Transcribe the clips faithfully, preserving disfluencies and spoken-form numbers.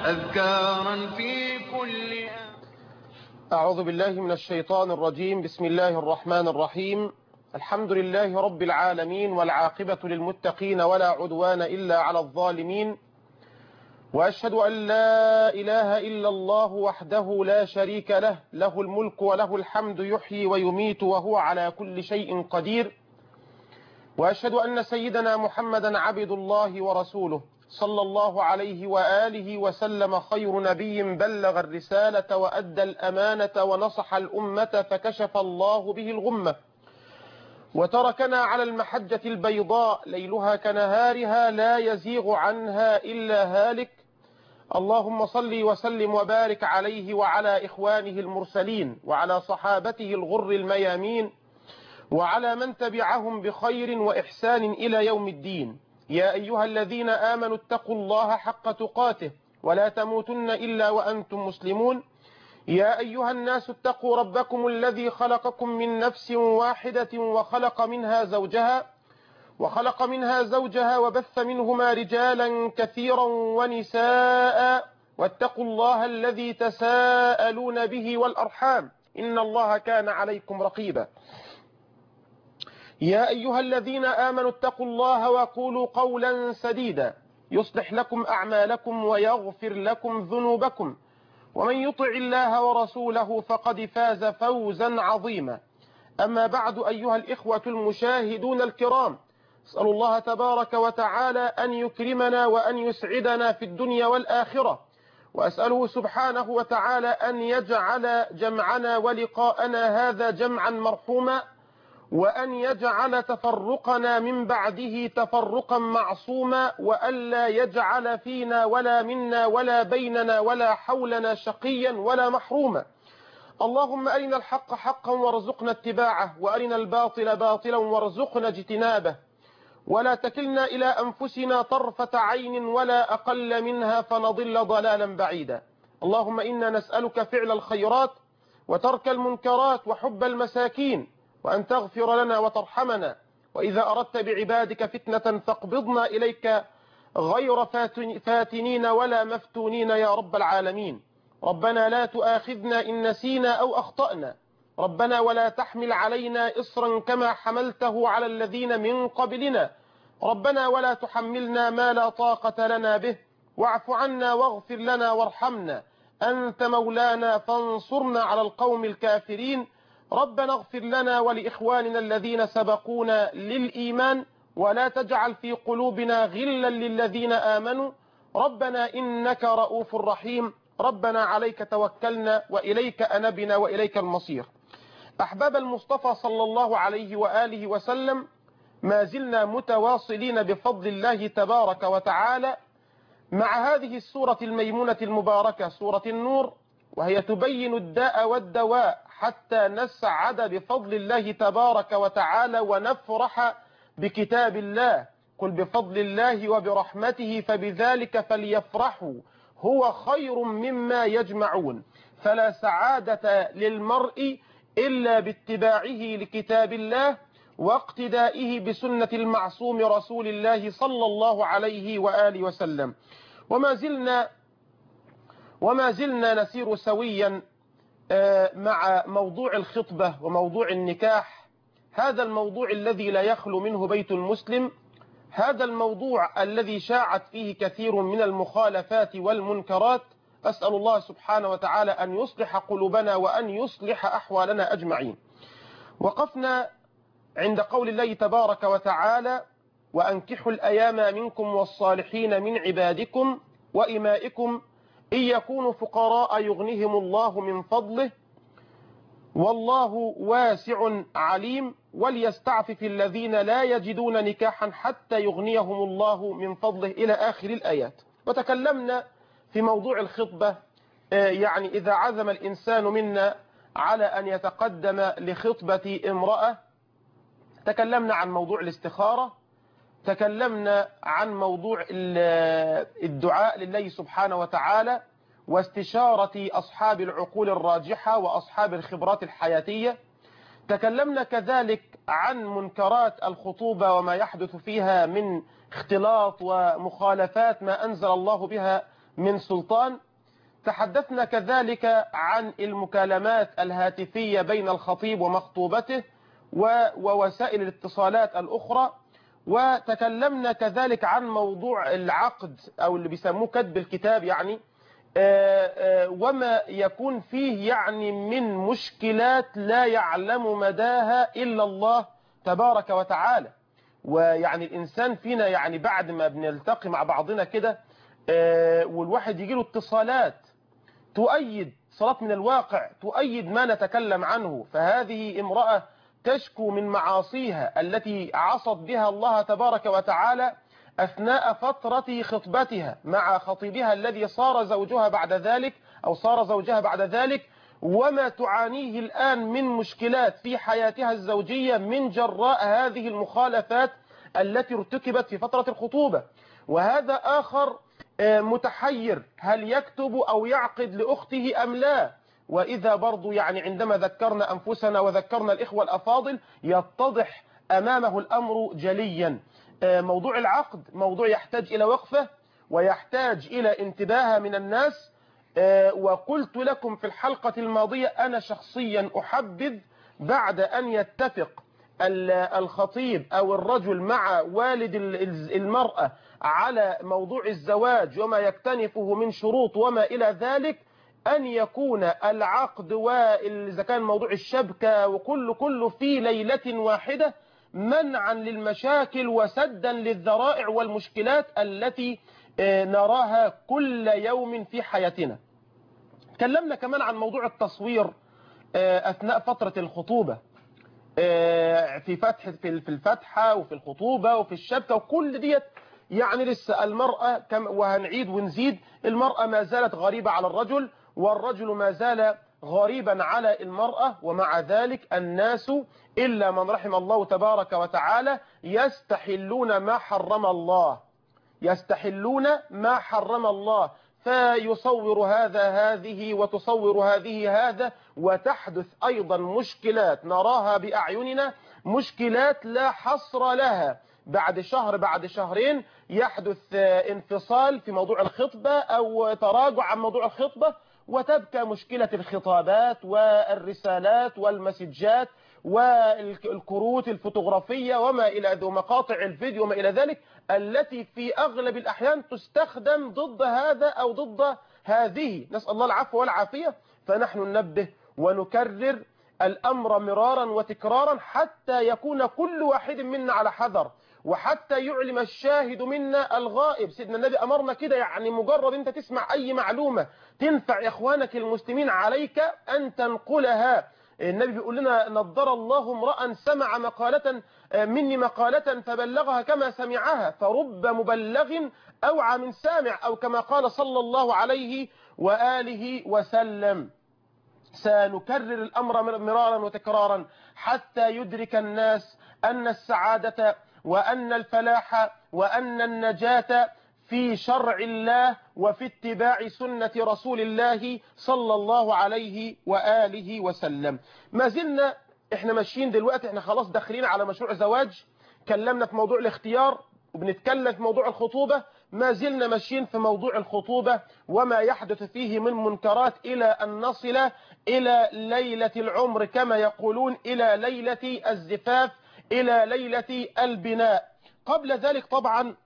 أذكارا في كل أعوذ بالله من الشيطان الرجيم. بسم الله الرحمن الرحيم. الحمد لله رب العالمين، والعاقبة للمتقين، ولا عدوان إلا على الظالمين. وأشهد أن لا إله إلا الله وحده لا شريك له، له الملك وله الحمد، يحيي ويميت وهو على كل شيء قدير. وأشهد أن سيدنا محمدا عبد الله ورسوله، صلى الله عليه وآله وسلم، خير نبي بلغ الرسالة وأدى الأمانة ونصح الأمة فكشف الله به الغمة، وتركنا على المحجة البيضاء ليلها كنهارها لا يزيغ عنها إلا هالك. اللهم صل وسلم وبارك عليه وعلى إخوانه المرسلين، وعلى صحابته الغر الميامين، وعلى من تبعهم بخير وإحسان إلى يوم الدين. يا أيها الذين آمنوا اتقوا الله حق تقاته ولا تموتن إلا وأنتم مسلمون. يا أيها الناس اتقوا ربكم الذي خلقكم من نفس واحدة وخلق منها زوجها وخلق منها زوجها وبث منهما رجالا كثيرا ونساء، واتقوا الله الذي تساءلون به والأرحام، إن الله كان عليكم رقيبا. يا أيها الذين آمنوا اتقوا الله وقولوا قولا سديدا يصلح لكم أعمالكم ويغفر لكم ذنوبكم، ومن يطع الله ورسوله فقد فاز فوزا عظيما. أما بعد، أيها الإخوة المشاهدون الكرام، أسأل الله تبارك وتعالى أن يكرمنا وأن يسعدنا في الدنيا والآخرة، وأسأله سبحانه وتعالى أن يجعل جمعنا ولقاءنا هذا جمعا مرحوما، وأن يجعل تفرقنا من بعده تفرقا معصوما، وألا يجعل فينا ولا منا ولا بيننا ولا حولنا شقيا ولا محروما. اللهم أرنا الحق حقا وارزقنا اتباعه، وأرنا الباطل باطلا وارزقنا اجتنابه، ولا تكلنا إلى أنفسنا طرفة عين ولا أقل منها فنضل ضلالا بعيدا. اللهم إنا نسألك فعل الخيرات وترك المنكرات وحب المساكين، وأن تغفر لنا وترحمنا، وإذا أردت بعبادك فتنة فاقبضنا إليك غير فاتنين ولا مفتونين يا رب العالمين. ربنا لا تؤاخذنا إن نسينا أو أخطأنا، ربنا ولا تحمل علينا إصرا كما حملته على الذين من قبلنا، ربنا ولا تحملنا ما لا طاقة لنا به، واعف عنا واغفر لنا وارحمنا، أنت مولانا فانصرنا على القوم الكافرين. ربنا اغفر لنا ولإخواننا الذين سبقونا للإيمان، ولا تجعل في قلوبنا غلا للذين آمنوا، ربنا إنك رؤوف رحيم. ربنا عليك توكلنا وإليك أنبنا وإليك المصير. أحباب المصطفى صلى الله عليه وآله وسلم، ما زلنا متواصلين بفضل الله تبارك وتعالى مع هذه السورة الميمونة المباركة، سورة النور، وهي تبين الداء والدواء حتى نسعد بفضل الله تبارك وتعالى ونفرح بكتاب الله. قل بفضل الله وبرحمته فبذلك فليفرحوا هو خير مما يجمعون. فلا سعادة للمرء إلا باتباعه لكتاب الله واقتدائه بسنة المعصوم رسول الله صلى الله عليه وآله وسلم. وما زلنا وما زلنا نسير سويا مع موضوع الخطبة وموضوع النكاح، هذا الموضوع الذي لا يخلو منه بيت المسلم، هذا الموضوع الذي شاعت فيه كثير من المخالفات والمنكرات. أسأل الله سبحانه وتعالى أن يصلح قلوبنا وأن يصلح أحوالنا أجمعين. وقفنا عند قول الله تبارك وتعالى: وأنكحوا الأيام منكم والصالحين من عبادكم وإمائكم إن يكونوا فقراء يغنهم الله من فضله والله واسع عليم وليستعفف الذين لا يجدون نكاحا حتى يغنيهم الله من فضله، إلى آخر الآيات. وتكلمنا في موضوع الخطبة، يعني إذا عزم الإنسان منا على أن يتقدم لخطبة امرأة، تكلمنا عن موضوع الاستخارة، تكلمنا عن موضوع الدعاء لله سبحانه وتعالى واستشارة أصحاب العقول الراجحة وأصحاب الخبرات الحياتية. تكلمنا كذلك عن منكرات الخطوبة وما يحدث فيها من اختلاط ومخالفات ما أنزل الله بها من سلطان. تحدثنا كذلك عن المكالمات الهاتفية بين الخطيب ومخطوبته ووسائل الاتصالات الأخرى، وتكلمنا كذلك عن موضوع العقد أو اللي بيسموه كتب الكتاب، يعني وما يكون فيه يعني من مشكلات لا يعلم مداها إلا الله تبارك وتعالى. ويعني الإنسان فينا يعني بعد ما بنلتقي مع بعضنا كده والواحد يجيله اتصالات تؤيد صلاة من الواقع، تؤيد ما نتكلم عنه، فهذه امرأة تشكو من معاصيها التي عصت بها الله تبارك وتعالى أثناء فترة خطبتها مع خطيبها الذي صار زوجها بعد ذلك أو صار زوجها بعد ذلك، وما تعانيه الآن من مشكلات في حياتها الزوجية من جراء هذه المخالفات التي ارتكبت في فترة الخطوبة. وهذا آخر متحير هل يكتب أو يعقد لأخته أم لا. وإذا برضو يعني عندما ذكرنا أنفسنا وذكرنا الإخوة الأفاضل يتضح أمامه الأمر جليا. موضوع العقد موضوع يحتاج إلى وقفة ويحتاج إلى انتباه من الناس. وقلت لكم في الحلقة الماضية أنا شخصيا أحبذ بعد أن يتفق الخطيب أو الرجل مع والد المرأة على موضوع الزواج وما يكتنفه من شروط وما إلى ذلك أن يكون العقد وإذا كان موضوع الشبكة وكل كله في ليلة واحدة منعا للمشاكل وسدا للذرائع والمشكلات التي نراها كل يوم في حياتنا. تكلمنا كمان عن موضوع التصوير أثناء فترة الخطوبة في فتح في الفتحة وفي الخطوبة وفي الشبكة وكل ديت. يعني لسه المرأة كم وهنعيد ونزيد، المرأة ما زالت غريبة على الرجل والرجل ما زال غريبا على المرأة، ومع ذلك الناس إلا من رحم الله تبارك وتعالى يستحلون ما حرم الله، يستحلون ما حرم الله، فيصور هذا هذه وتصور هذه هذا، وتحدث أيضا مشكلات نراها بأعيننا، مشكلات لا حصر لها. بعد شهر بعد شهرين يحدث انفصال في موضوع الخطبة أو تراجع عن موضوع الخطبة، وتبقى مشكلة الخطابات والرسالات والمسجات والكروت الفوتوغرافية وما إلى ذو مقاطع الفيديو وما إلى ذلك، التي في أغلب الأحيان تستخدم ضد هذا أو ضد هذه، نسأل الله العفو والعافية. فنحن ننبه ونكرر الأمر مرارا وتكرارا حتى يكون كل واحد منا على حذر، وحتى يعلم الشاهد منا الغائب. سيدنا النبي أمرنا كده، يعني مجرد أنت تسمع أي معلومة تنفع إخوانك المسلمين عليك أن تنقلها. النبي بيقول لنا نضر الله امرأ سمع مقالة مني مقالة فبلغها كما سمعها، فرب مبلغ أوعى من سامع، أو كما قال صلى الله عليه وآله وسلم. سنكرر الأمر مرارا وتكرارا حتى يدرك الناس أن السعادة وأن الفلاح وأن النجاة في شرع الله وفي اتباع سنة رسول الله صلى الله عليه وآله وسلم. ما زلنا احنا ماشيين دلوقتي، احنا خلاص داخلين على مشروع زواج، كلمنا في موضوع الاختيار وبنتكلم في موضوع الخطوبة، ما زلنا ماشيين في موضوع الخطوبة وما يحدث فيه من منكرات إلى أن نصل إلى ليلة العمر كما يقولون، إلى ليلة الزفاف، إلى ليلة البناء. قبل ذلك طبعا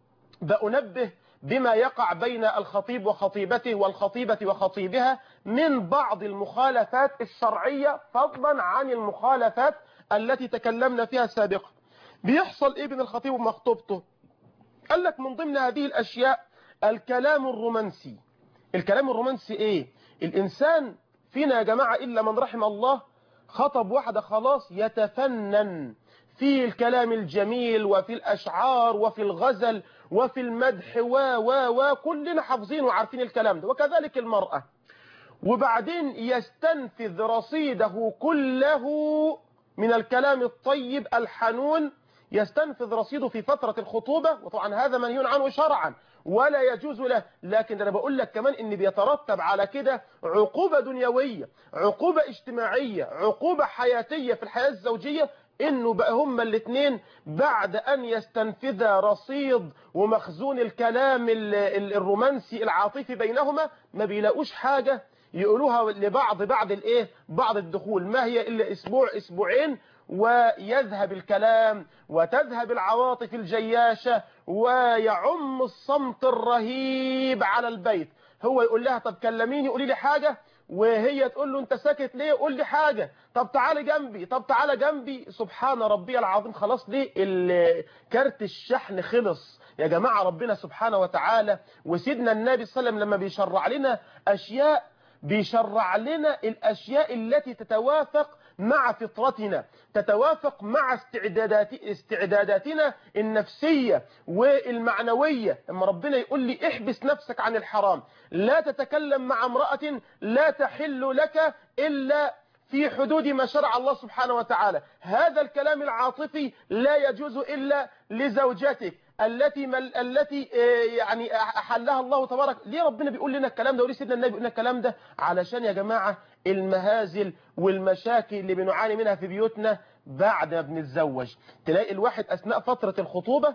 بأنبه بما يقع بين الخطيب وخطيبته والخطيبة وخطيبها من بعض المخالفات الشرعية، فضلا عن المخالفات التي تكلمنا فيها سابقا. بيحصل إيه بين الخطيب ومخطوبته؟ قال لك من ضمن هذه الأشياء الكلام الرومانسي. الكلام الرومانسي إيه؟ الإنسان فينا يا جماعة إلا من رحم الله خطب واحدة خلاص يتفنن في الكلام الجميل وفي الأشعار وفي الغزل وفي المدح و و و كلنا حافظين وعارفين الكلام ده، وكذلك المرأة. وبعدين يستنفذ رصيده كله من الكلام الطيب الحنون، يستنفذ رصيده في فترة الخطوبة، وطبعا هذا منهي عنه شرعا ولا يجوز له. لكن أنا بقول لك كمان إن بيترتب على كده عقوبة دنيوية، عقوبة اجتماعية، عقوبة حياتية في الحياة الزوجية انه بقى هما الاثنين بعد ان يستنفذا رصيد ومخزون الكلام الرومانسي العاطفي بينهما ما بيلاقوش حاجة يقولوها لبعض بعد الايه بعض الدخول، ما هي الا اسبوع اسبوعين ويذهب الكلام وتذهب العواطف الجياشة ويعم الصمت الرهيب على البيت. هو يقول لها طب كلميني قولي لي حاجة، وهي تقول له انت ساكت ليه قول لي حاجة، طب تعالى جنبي طب تعالى جنبي. سبحان ربي العظيم. خلاص ليه كارت الشحن خلص يا جماعة. ربنا سبحانه وتعالى وسيدنا النبي صلى الله عليه وسلم لما بيشرع لنا أشياء بيشرع لنا الأشياء التي تتوافق مع فطرتنا، تتوافق مع استعدادات استعداداتنا النفسية والمعنوية. لما ربنا يقول لي احبس نفسك عن الحرام، لا تتكلم مع امرأة لا تحل لك إلا في حدود ما شرع الله سبحانه وتعالى، هذا الكلام العاطفي لا يجوز إلا لزوجتك التي مل التي يعني أحلها الله تبارك. ليه ربنا بيقول لنا الكلام ده وليه سيدنا النبي بيقول لنا الكلام ده؟ علشان يا جماعة المهازل والمشاكل اللي بنعاني منها في بيوتنا بعد ما بنتزوج. تلاقي الواحد أثناء فترة الخطوبة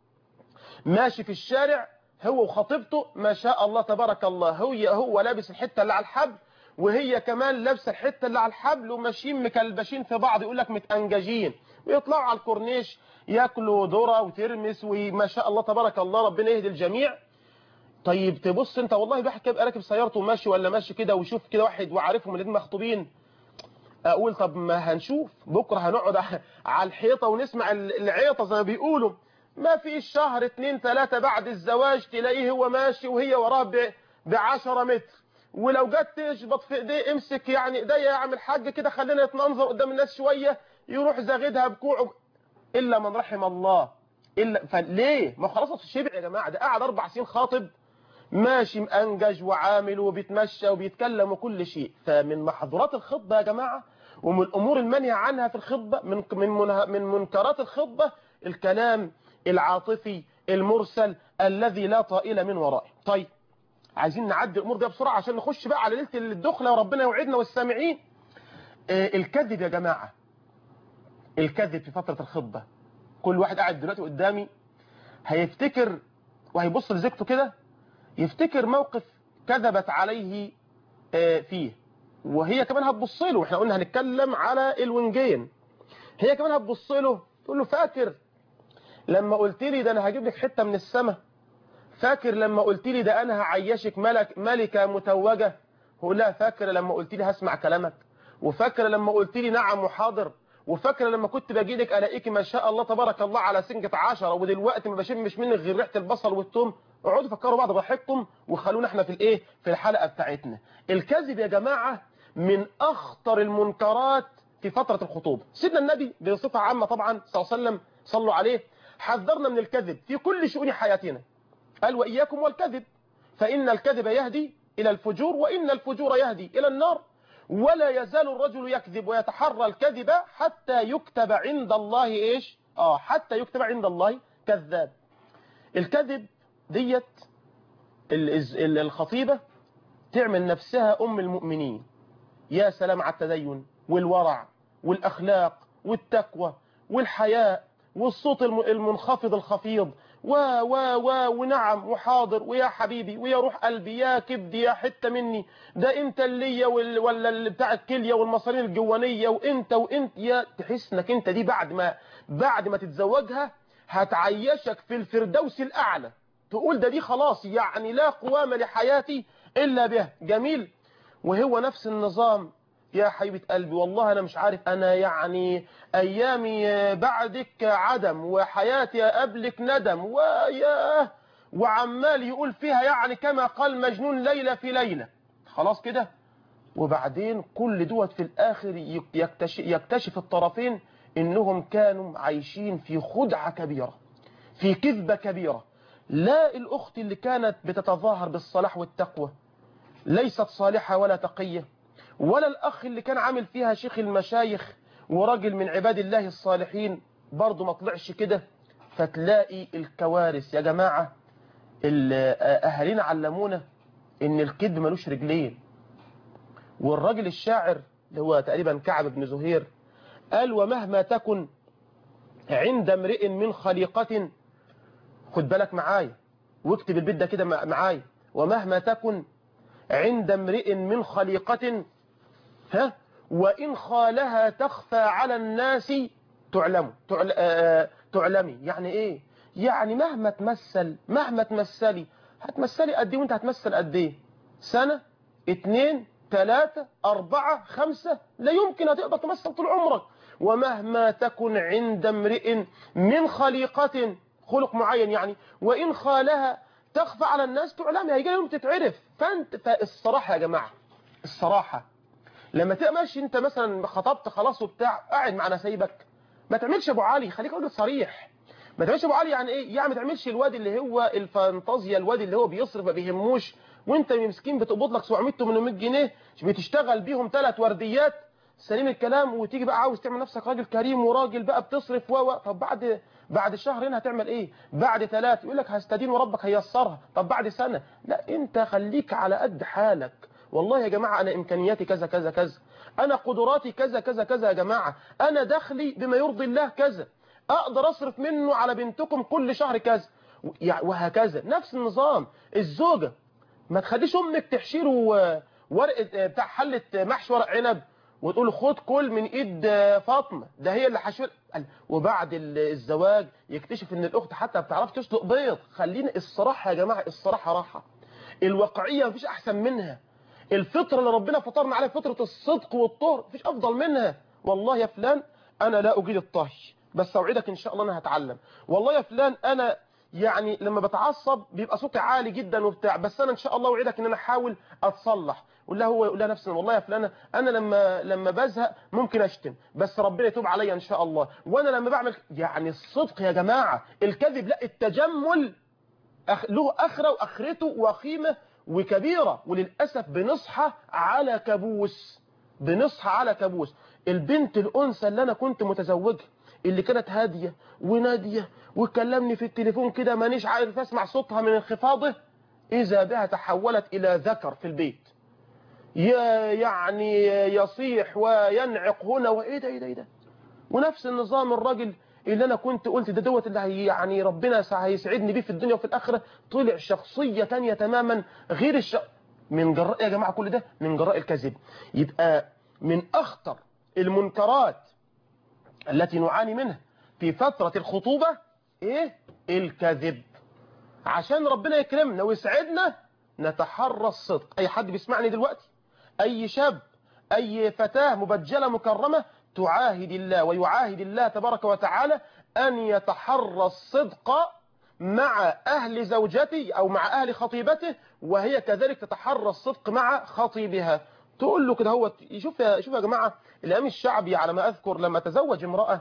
ماشي في الشارع هو وخطيبته ما شاء الله تبارك الله، هو هو لابس الحتة اللي على الحبل وهي كمان لابسه الحته اللي على الحبل وماشيين مكلبشين في بعض، يقول لك متأنججين، ويطلعوا على الكورنيش ياكلوا ذره وترمس وما شاء الله تبارك الله ربنا يهدي الجميع. طيب تبص انت والله واحد كده راكب سيارته وماشي ولا ماشي كده ويشوف كده واحد وعارفهم الاثنين مخطوبين، اقول طب ما هنشوف بكره هنقعد على الحيطه ونسمع العيطه زي ما بيقولوا. ما فيش شهر اتنين تلاته بعد الزواج تلاقيه هو ماشي وهي وراه بعشرة متر، ولو جت تشبط في ايديه امسك يعني ايديا يا عم الحاج كده خلينا نتمنظر قدام الناس شويه، يروح زاغدها بكوعه الا من رحم الله. الا فليه؟ ما خلاص الشبع يا جماعه، ده قاعد اربع سنين خاطب ماشي مأنجج وعامل وبيتمشى وبيتكلم وكل شيء. فمن محظورات الخطبه يا جماعه ومن الامور المنهي عنها في الخطبه من من من منكرات الخطبه الكلام العاطفي المرسل الذي لا طائل من ورائه. طيب عايزين نعدي الامور دي بسرعه عشان نخش بقى على ليله الدخله وربنا يوعدنا والسامعين. آه الكذب يا جماعه، الكذب في فتره الخطبه. كل واحد قاعد دلوقتي قدامي هيفتكر وهيبص لزوجته كده يفتكر موقف كذبت عليه آه فيه، وهي كمان هتبص له. احنا قلنا هنتكلم على الونجين، هي كمان هتبص له تقول له فاكر لما قلت لي ده انا هجيب لك حته من السماء؟ فاكر لما قلت لي ده انا هعيشك ملك ملكه متوجه؟ هو لا فاكر لما قلت لي هسمع كلامك، وفاكر لما قلت لي نعم وحاضر، وفاكر لما كنت باجيلك الاقيك ما شاء الله تبارك الله على سنجة عشرة ودلوقتي ما بشمش منك غير ريحه البصل والثوم. اقعدوا فكروا بعض براحتكم وخلونا احنا في الايه في الحلقه بتاعتنا. الكذب يا جماعه من اخطر المنكرات في فتره الخطوبه. سيدنا النبي بصفه عامه طبعا صلى الله عليه وسلم صلوا عليه حذرنا من الكذب في كل شؤون حياتنا، قال وإياكم والكذب فإن الكذب يهدي إلى الفجور وإن الفجور يهدي إلى النار، ولا يزال الرجل يكذب ويتحرى الكذب حتى يكتب عند الله إيش؟ آه حتى يكتب عند الله كذاب. الكذب ديت الخطيبة تعمل نفسها أم المؤمنين، يا سلام على التدين والورع والأخلاق والتقوى والحياء والصوت المنخفض الخفيض و و و ونعم وحاضر ويا حبيبي ويا روح قلبي يا كبدي يا حته مني، ده انت اللي ولا اللي بتاع الكليه والمصارين الجوانيه وانت وانت يا تحس انك انت دي بعد ما بعد ما تتزوجها هتعيشك في الفردوس الاعلى، تقول ده دي خلاص يعني لا قوام لحياتي الا بها. جميل. وهو نفس النظام يا حبيبة قلبي والله أنا مش عارف أنا يعني أيامي بعدك عدم وحياتي قبلك ندم ويا وعمال يقول فيها يعني كما قال مجنون ليلة في ليلة. خلاص كده. وبعدين كل دوت في الآخر يكتشف, يكتشف الطرفين إنهم كانوا عايشين في خدعة كبيرة في كذبة كبيرة. لا الأخت اللي كانت بتتظاهر بالصلاح والتقوى ليست صالحة ولا تقية، ولا الأخ اللي كان عامل فيها شيخ المشايخ وراجل من عباد الله الصالحين برضه ما طلعش كده. فتلاقي الكوارث يا جماعة. أهالينا علمونا إن الكذب ملوش رجلين، والراجل الشاعر اللي هو تقريبا كعب بن زهير قال ومهما تكن عند امرئ من خليقة، خد بالك معايا واكتب البيت ده كده معايا، ومهما تكن عند امرئ من خليقة ها وإن خالها تخفى على الناس تعلم تعل... آه... تعلمي. يعني ايه؟ يعني مهما تمثل مهما تمثلي، هتمثلي قد ايه وانت هتمثل قد ايه؟ سنة اتنين تلاتة اربعة خمسة، لا يمكن هتقدر تمثل طول عمرك. ومهما تكن عند امرئ من خليقة، خلق معين يعني، وإن خالها تخفى على الناس تعلمي، هيجي يوم تتعرف. فانت فالصراحة يا جماعة، الصراحة لما تبقى ماشي انت مثلا خطبت خلاص وبتاع، قاعد مع نسايبك، ما تعملش ابو علي، خليك راجل صريح. ما تعملش ابو علي يعني ايه؟ يعني ما تعملش الواد اللي هو الفانتازيا، الواد اللي هو بيصرف ما بيهموش، وانت مسكين بتقبض لك سبعمية تمنمية جنيه بتشتغل بيهم ثلاث ورديات سليم الكلام، وتيجي بقى عاوز تعمل نفسك راجل كريم وراجل بقى بتصرف و طب بعد بعد شهرين هتعمل ايه؟ بعد ثلاث يقول لك هستدين وربك هيسرها. طب بعد سنة لا، انت خليك على قد حالك. والله يا جماعة أنا إمكانياتي كذا كذا كذا، أنا قدراتي كذا كذا كذا يا جماعة، أنا دخلي بما يرضي الله كذا، أقدر أصرف منه على بنتكم كل شهر كذا، وهكذا. نفس النظام الزوجة، ما تخليش أمك تحشيله ورقة بتاع حلة محشي ورق عنب وتقول خد كل من إيد فاطمة ده هي اللي حشوه، وبعد الزواج يكتشف إن الأخت حتى ما بتعرفش تسلق بيض. خلينا الصراحة يا جماعة، الصراحة راحة، الواقعية مفيش أحسن منها. الفطرة اللي ربنا فطرنا عليها فطرة الصدق والطهر، مفيش أفضل منها. والله يا فلان أنا لا أجيد الطهي، بس أوعدك إن شاء الله أنا هتعلم. والله يا فلان أنا يعني لما بتعصب بيبقى صوتي عالي جدا وبتاع، بس أنا إن شاء الله أوعدك إن أنا أحاول أتصلح. ولا هو يقول لها نفسنا والله يا فلان أنا لما لما بزهق ممكن أشتم، بس ربنا يتوب عليا إن شاء الله. وأنا لما بعمل يعني الصدق يا جماعة، الكذب لا، التجمل له آخرة وآخرته وقيمة وكبيرة. وللأسف بنصحى على كابوس، بنصحى على كابوس. البنت الأنثى اللي أنا كنت متزوجها، اللي كانت هادية ونادية وكلمني في التليفون كده مانيش عارف أسمع صوتها من انخفاضه، إذا بها تحولت إلى ذكر في البيت، يعني يصيح وينعق هنا وإيه ده إيه ده إيه ده. ونفس النظام الراجل اللي انا كنت قلت ده دوت اللي هي يعني ربنا هيسعدني بيه في الدنيا وفي الاخره، طلع شخصيه ثانيه تماما غير الش... من جراء يا جماعه كل ده من جراء الكذب. يبقى من اخطر المنكرات التي نعاني منها في فتره الخطوبه ايه؟ الكذب. عشان ربنا يكرمنا ويسعدنا نتحرى الصدق. اي حد بيسمعني دلوقتي، اي شاب، اي فتاه مبجله مكرمه، تعاهد الله ويعاهد الله تبارك وتعالى أن يتحرى الصدق مع أهل زوجته أو مع أهل خطيبته، وهي كذلك تتحرى الصدق مع خطيبها. تقول له كده هو شوف يا شوف يا جماعة، الإمام الشعبي على ما أذكر لما تزوج امرأة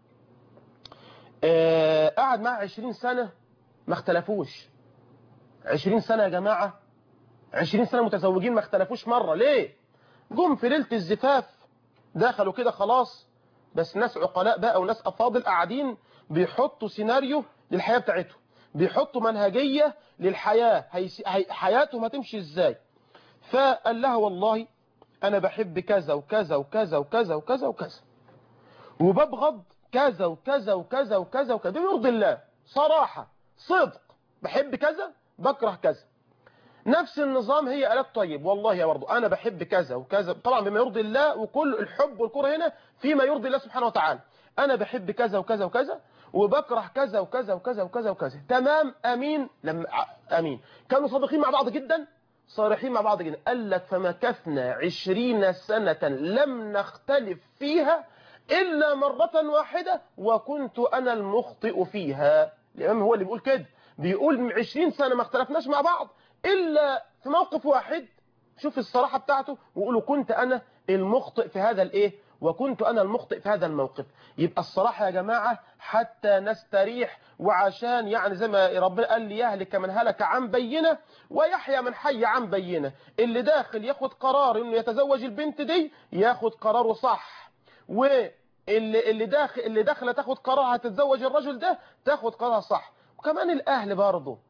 آه قعد معها عشرين سنة ما اختلفوش. عشرين سنة يا جماعة، عشرين سنة متزوجين ما اختلفوش مرة. ليه؟ جم في ليلة الزفاف دخلوا كده خلاص، بس ناس عقلاء بقى وناس أفاضل قاعدين بيحطوا سيناريو للحياة بتاعتهم، بيحطوا منهجية للحياة، هي... حياتهم هتمشي ازاي. فقال لها والله أنا بحب كذا وكذا وكذا وكذا وكذا وكذا، وببغض كذا وكذا وكذا وكذا وكذا، بيرضي الله صراحة صدق، بحب كذا بكره كذا. نفس النظام هي قالت طيب والله يا برضه انا بحب كذا وكذا، طبعا بما يرضي الله، وكل الحب والكره هنا فيما يرضي الله سبحانه وتعالى. انا بحب كذا وكذا وكذا وبكره كذا وكذا وكذا وكذا وكذا. تمام، امين. لما امين كانوا صادقين مع بعض جدا، صارحين مع بعض جدا. قال لك فمكثنا عشرين سنة لم نختلف فيها الا مرة واحدة وكنت انا المخطئ فيها. الامام هو اللي بيقول كده، بيقول عشرين سنة ما اختلفناش مع بعض إلا في موقف واحد. شوف الصراحة بتاعته، ويقولوا كنت أنا المخطئ في هذا الإيه، وكنت أنا المخطئ في هذا الموقف. يبقى الصراحة يا جماعة حتى نستريح، وعشان يعني زي ما ربنا قال لي يهلك من هلك عن بينة ويحيى من حي عن بينة. اللي داخل ياخد قرار إنه يتزوج البنت دي ياخد قراره صح، واللي اللي داخل اللي داخله تاخد قرارها تتزوج الرجل ده تاخد قرارها صح. وكمان الأهل برضه،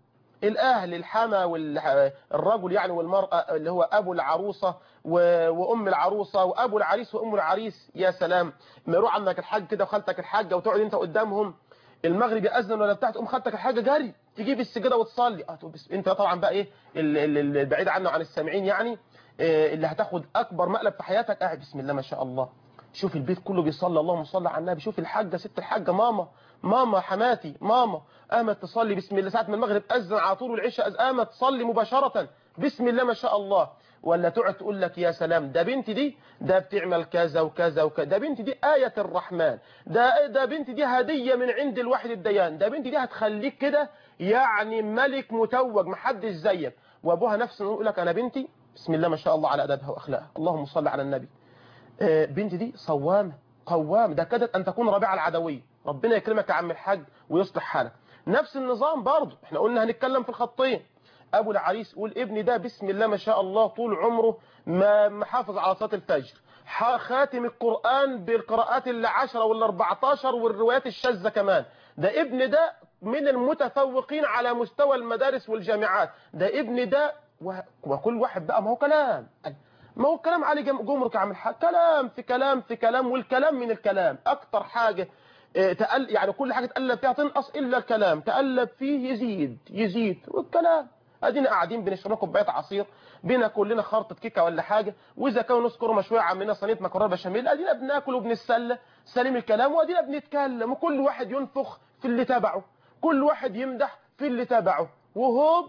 الاهل الحما والرجل يعني والمراه اللي هو ابو العروسه وام العروسه وابو العريس وام العريس. يا سلام، ما يروح عمك الحاج كده وخالتك الحاجه وتقعد انت قدامهم، المغرب يأذن ولا بتاع، تقوم خالتك الحاجه جري تجيب السجاده وتصلي. اه انت طبعا بقى ايه البعيد عنه عن السامعين يعني، اللي هتاخد اكبر مقلب في حياتك، قاعد بسم الله ما شاء الله، شوف البيت كله بيصلي اللهم صل على النبي، شوف الحاجه ست الحاجه ماما ماما حماتي ماما قامت تصلي بسم الله ساعه ما المغرب اذن على طول والعشاء قامت تصلي مباشره بسم الله ما شاء الله. ولا تقعد تقول لك يا سلام ده بنتي دي ده بتعمل كذا وكذا وكذا، ده بنتي دي آية الرحمن، ده ده بنتي دي هدية من عند الواحد الديان، ده بنتي دي هتخليك كده يعني ملك متوج محدش زيك. وابوها نفسه يقول لك انا بنتي بسم الله ما شاء الله على ادبها واخلاقها اللهم صل على النبي، آه بنتي دي صوامه قوامه، ده كادت ان تكون ربيعه العدويه، ربنا يكرمك يا عم الحاج ويصلح حالك. نفس النظام برضه احنا قلنا هنتكلم في الخطين. ابو العريس يقول ابني ده بسم الله ما شاء الله طول عمره ما محافظ على صلاه الفجر، خاتم القرآن بالقراءات العشرة والاربعتاشر والروايات الشاذة كمان، ده ابن ده من المتفوقين على مستوى المدارس والجامعات، ده ابن ده وكل واحد بقى ما هو كلام، ما هو كلام علي جمرك يا عم الحاج، كلام في كلام في كلام، والكلام من الكلام اكتر حاجة تقل يعني كل حاجة تقلب فيها تنقص الا الكلام، تقلب فيه يزيد يزيد والكلام. ادينا قاعدين بنشرب كوبايه عصير، بينا كلنا خرطه كيكه ولا حاجه، واذا كانوا نذكر مشويه عملنا صينيه مكرونه بشاميل، ادينا بناكل وبنتسلى سليم الكلام، وادينا بنتكلم وكل واحد ينفخ في اللي تبعه، كل واحد يمدح في اللي تبعه. وهوب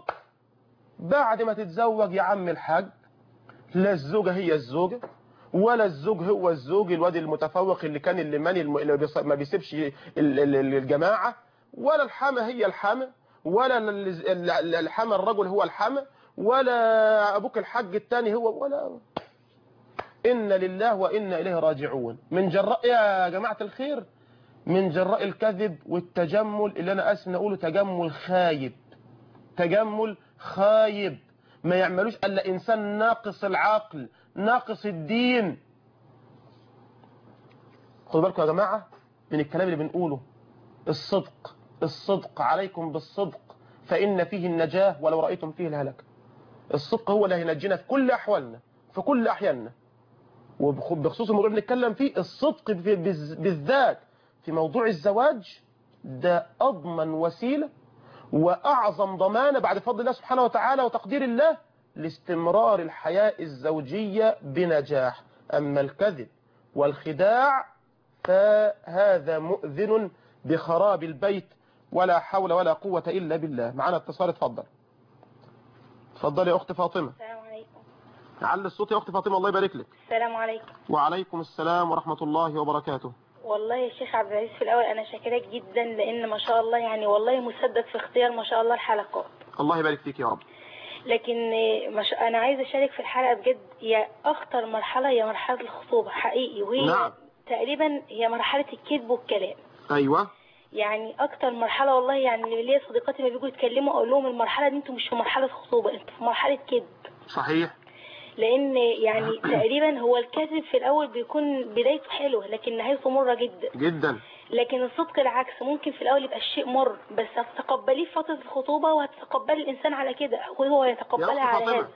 بعد ما تتزوج يا عم الحاج، لا الزوجه هي الزوجه ولا الزوج هو الزوج الواد المتفوق اللي كان اللي ماني اللي ما بيسيبش الجماعه، ولا الحامه هي الحامه، ولا الحامه الرجل هو الحامه، ولا ابوك الحاج الثاني هو، ولا إن لله وإنا إليه راجعون. من جراء يا جماعة الخير من جراء الكذب والتجمل، اللي أنا أسمع أقوله تجمل خايب، تجمل خايب ما يعملوش إلا إنسان ناقص العقل ناقص الدين. خدوا بالكم يا جماعة من الكلام اللي بنقوله، الصدق الصدق عليكم بالصدق فإن فيه النجاة ولو رأيتم فيه الهلك. الصدق هو اللي هينجينا في كل أحوالنا في كل أحياننا، وبخصوص الموضوع اللي بنتكلم فيه الصدق بالذات في موضوع الزواج، ده أضمن وسيلة وأعظم ضمانة بعد فضل الله سبحانه وتعالى وتقدير الله لاستمرار الحياة الزوجية بنجاح. أما الكذب والخداع فهذا مؤذن بخراب البيت، ولا حول ولا قوة إلا بالله. معنا اتصال، اتفضل. اتفضلي يا أخت فاطمة. السلام عليكم. علي الصوت يا أخت فاطمة، الله يبارك لك. السلام عليكم. وعليكم السلام ورحمة الله وبركاته. والله يا شيخ عبد العزيز في الأول أنا شاكراك جدا، لأن ما شاء الله يعني والله مسدد في اختيار ما شاء الله الحلقات. الله يبارك فيك يا رب. لكن مش أنا عايزة أشارك في الحلقة بجد، هي أخطر مرحلة هي مرحلة الخطوبة حقيقي، وهي نعم. تقريبا هي مرحلة الكذب والكلام. أيوة. يعني أكتر مرحلة والله، يعني اللي ليا صديقاتي ما بيجوا يتكلموا أقول لهم المرحلة دي أنتوا مش في مرحلة خطوبة، أنتوا في مرحلة كذب. صحيح. لان يعني تقريبا هو الكذب في الاول بيكون بدايته حلوه لكن نهايته مره جدا جدا. لكن الصدق العكس، ممكن في الاول يبقى الشيء مر بس هتتقبليه في فتره الخطوبه وهتتقبلي الانسان على كده وهو يتقبلها على هذا،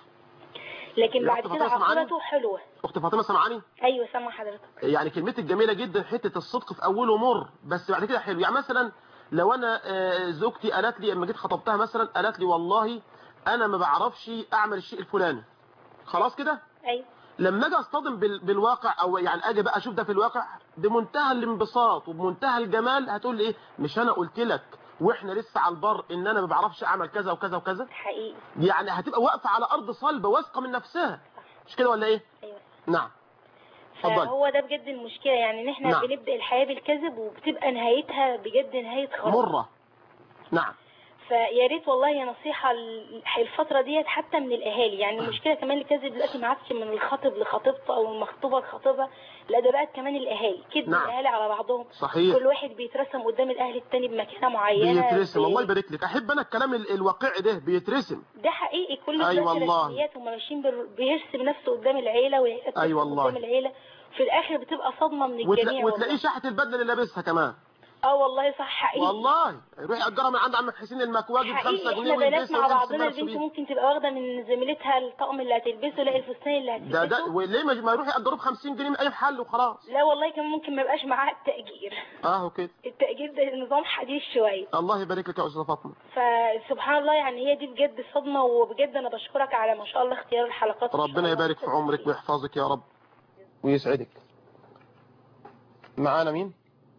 لكن بعد كده عقوبته حلوه. اخت فاطمه سامعاني؟ ايوه سامعه حضرتك. يعني كلمتك جميله جدا، حته الصدق في اوله مر بس بعد كده حلو. يعني مثلا لو انا زوجتي قالت لي لما جيت خطبتها مثلا قالت لي والله انا ما بعرفش اعمل الشيء الفلاني، خلاص كده؟ ايوه. لما اجي اصطدم بالواقع او يعني اجي بقى اشوف ده في الواقع بمنتهى الانبساط وبمنتهى الجمال، هتقول لي ايه؟ مش انا قلت لك واحنا لسه على البر ان انا ما بعرفش اعمل كذا وكذا وكذا؟ حقيقي. يعني هتبقى واقفه على ارض صلبه واثقه من نفسها، مش كده ولا ايه؟ ايوه. نعم. اتفضل. فهو ده بجد المشكله، يعني ان احنا نعم. بنبدا الحياه بالكذب وبتبقى نهايتها بجد نهايه خراب مره. نعم. فيا ريت والله يا نصيحة الفترة ديت حتى من الأهالي، يعني المشكلة كمان الكذب دلوقتي ما عادش من الخاطب لخطيبته أو المخطوبة لخطيبها، لا ده بقت كمان الأهالي كذب. نعم. الأهالي على بعضهم. صحيح. كل واحد بيترسم قدام الأهل التاني بمكانة معينة. بيترسم بي... الله يبارك لك، أحب أنا الكلام الواقعي ده بيترسم. ده حقيقي كله أي والله. رسميات، هم ماشيين بر... بيرسم نفسه قدام العيلة ويرسم أي والله. قدام العيلة، في الآخر بتبقى صدمة من الجميع. وتلا... وتلاقيه شحت البدلة اللي لابسها كمان. اه والله صح حقيقي. والله روح اجرها من عند عمك حسين المكواجي بخمسة جنيه احنا بنات ويلبسها مع ويلبس بعضنا، بنفسه البنت بيه. ممكن تبقى واخده من زميلتها الطقم اللي هتلبسه، لا الفستان اللي ده ده هتلبسه. وليه ما ما يروح يأجروه ب خمسين جنيه من اي محل وخلاص. لا والله كمان ممكن ما يبقاش معاه التأجير. اهو كده. التأجير ده نظام حديث شويه. الله يبارك لك يا استاذه فاطمه. فسبحان الله يعني هي دي بجد صدمه، وبجد انا بشكرك على ما شاء الله اختيار الحلقات. ربنا يبارك في عمرك ويحفظك يا رب ويسعدك. معانا مين؟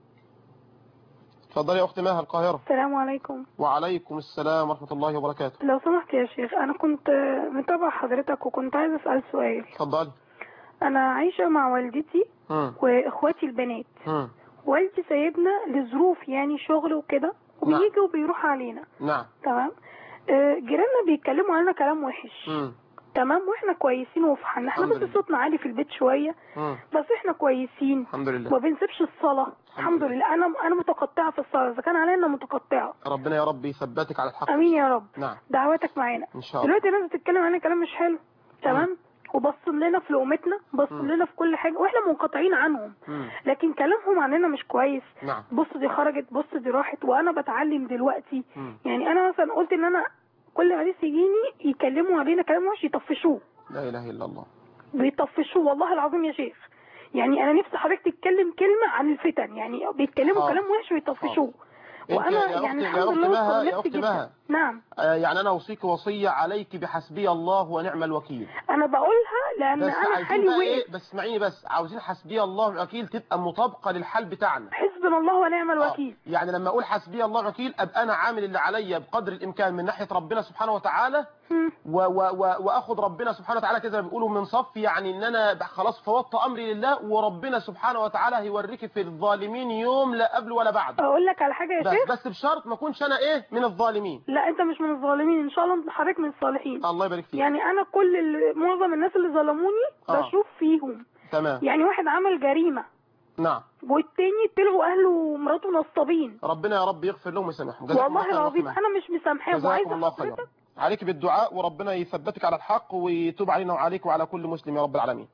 اتفضلي يا اختي ماها القاهره. السلام عليكم. وعليكم السلام ورحمه الله وبركاته. لو سمحت يا شيخ، انا كنت متابعه حضرتك وكنت عايزه اسال سؤال. اتفضلي. انا عايشه مع والدتي مم. واخواتي البنات. مم. والدي سايبنا لظروف يعني شغل وكده، وبيجي نعم. وبيروح علينا. نعم. تمام. آه، جيراننا بيتكلموا علينا كلام وحش. مم. تمام، واحنا كويسين وفي حالنا، احنا الحمد بس لله. صوتنا عالي في البيت شويه. مم. بس احنا كويسين الحمد لله. ما بنسيبش الصلاه. الحمد لله. لله. انا انا متقطعه في الصلاه، اذا كان علينا متقطعه. ربنا يا رب يثبتك على الحق. امين يا رب. نعم. دعواتك معانا ان شاء الله. دلوقتي الناس بتتكلم علينا كلام مش حلو. تمام. وبصوا لنا في لقمتنا، بصوا مم. لنا في كل حاجه، واحنا منقطعين عنهم. مم. لكن كلامهم عننا مش كويس. نعم. بص دي خرجت، بص دي راحت، وانا بتعلم دلوقتي. مم. يعني انا مثلا قلت ان انا كل ما ناس يجيني يكلموا علينا كلام وحش يطفشوه. لا اله الا الله. بيطفشوه والله العظيم يا شيخ. يعني انا نفسي حضرتك تتكلم كلمه عن الفتن، يعني بيتكلموا حاضر. كلام وحش ويطفشوه. انت وانا يا يعني اختي يا الحمد اختي لله مها يا وصلت اختي جدا. مها نعم. آه يعني انا اوصيك وصيه عليك بحسبي الله ونعم الوكيل. انا بقولها لان بس انا عايزين حالي بقى وقف. ايه، بس اسمعيني بس، عاوزين حسبي الله ونعم الوكيل تبقى مطابقه للحال بتاعنا. حسبنا الله ونعم آه. الوكيل. يعني لما اقول حسبي الله ونعم الوكيل ابقى انا عامل اللي عليا بقدر الامكان من ناحيه ربنا سبحانه وتعالى، و و و واخد ربنا سبحانه وتعالى كده بيقولوا من صف، يعني ان انا خلاص فوضت امري لله، وربنا سبحانه وتعالى هيوريك في الظالمين يوم لا قبل ولا بعد. اقول لك على حاجه يا بس شيخ. بس بشرط ما اكونش انا ايه من الظالمين. لا انت مش من الظالمين ان شاء الله، انت حضرتك من الصالحين. الله يبارك فيك. يعني انا كل اللي معظم الناس اللي ظلموني آه. بشوف فيهم. تمام. يعني واحد عمل جريمه نعم. والتاني طلعوا اهله ومراته نصابين. ربنا يا رب يغفر لهم ويسامحهم. جزاكم الله والله خير العظيم وخير. انا مش مسامحاهم جزاكم وعايزه الله خيرا. حضرتك. عليك بالدعاء وربنا يثبتك على الحق ويتوب علينا وعليك وعلى كل مسلم يا رب العالمين.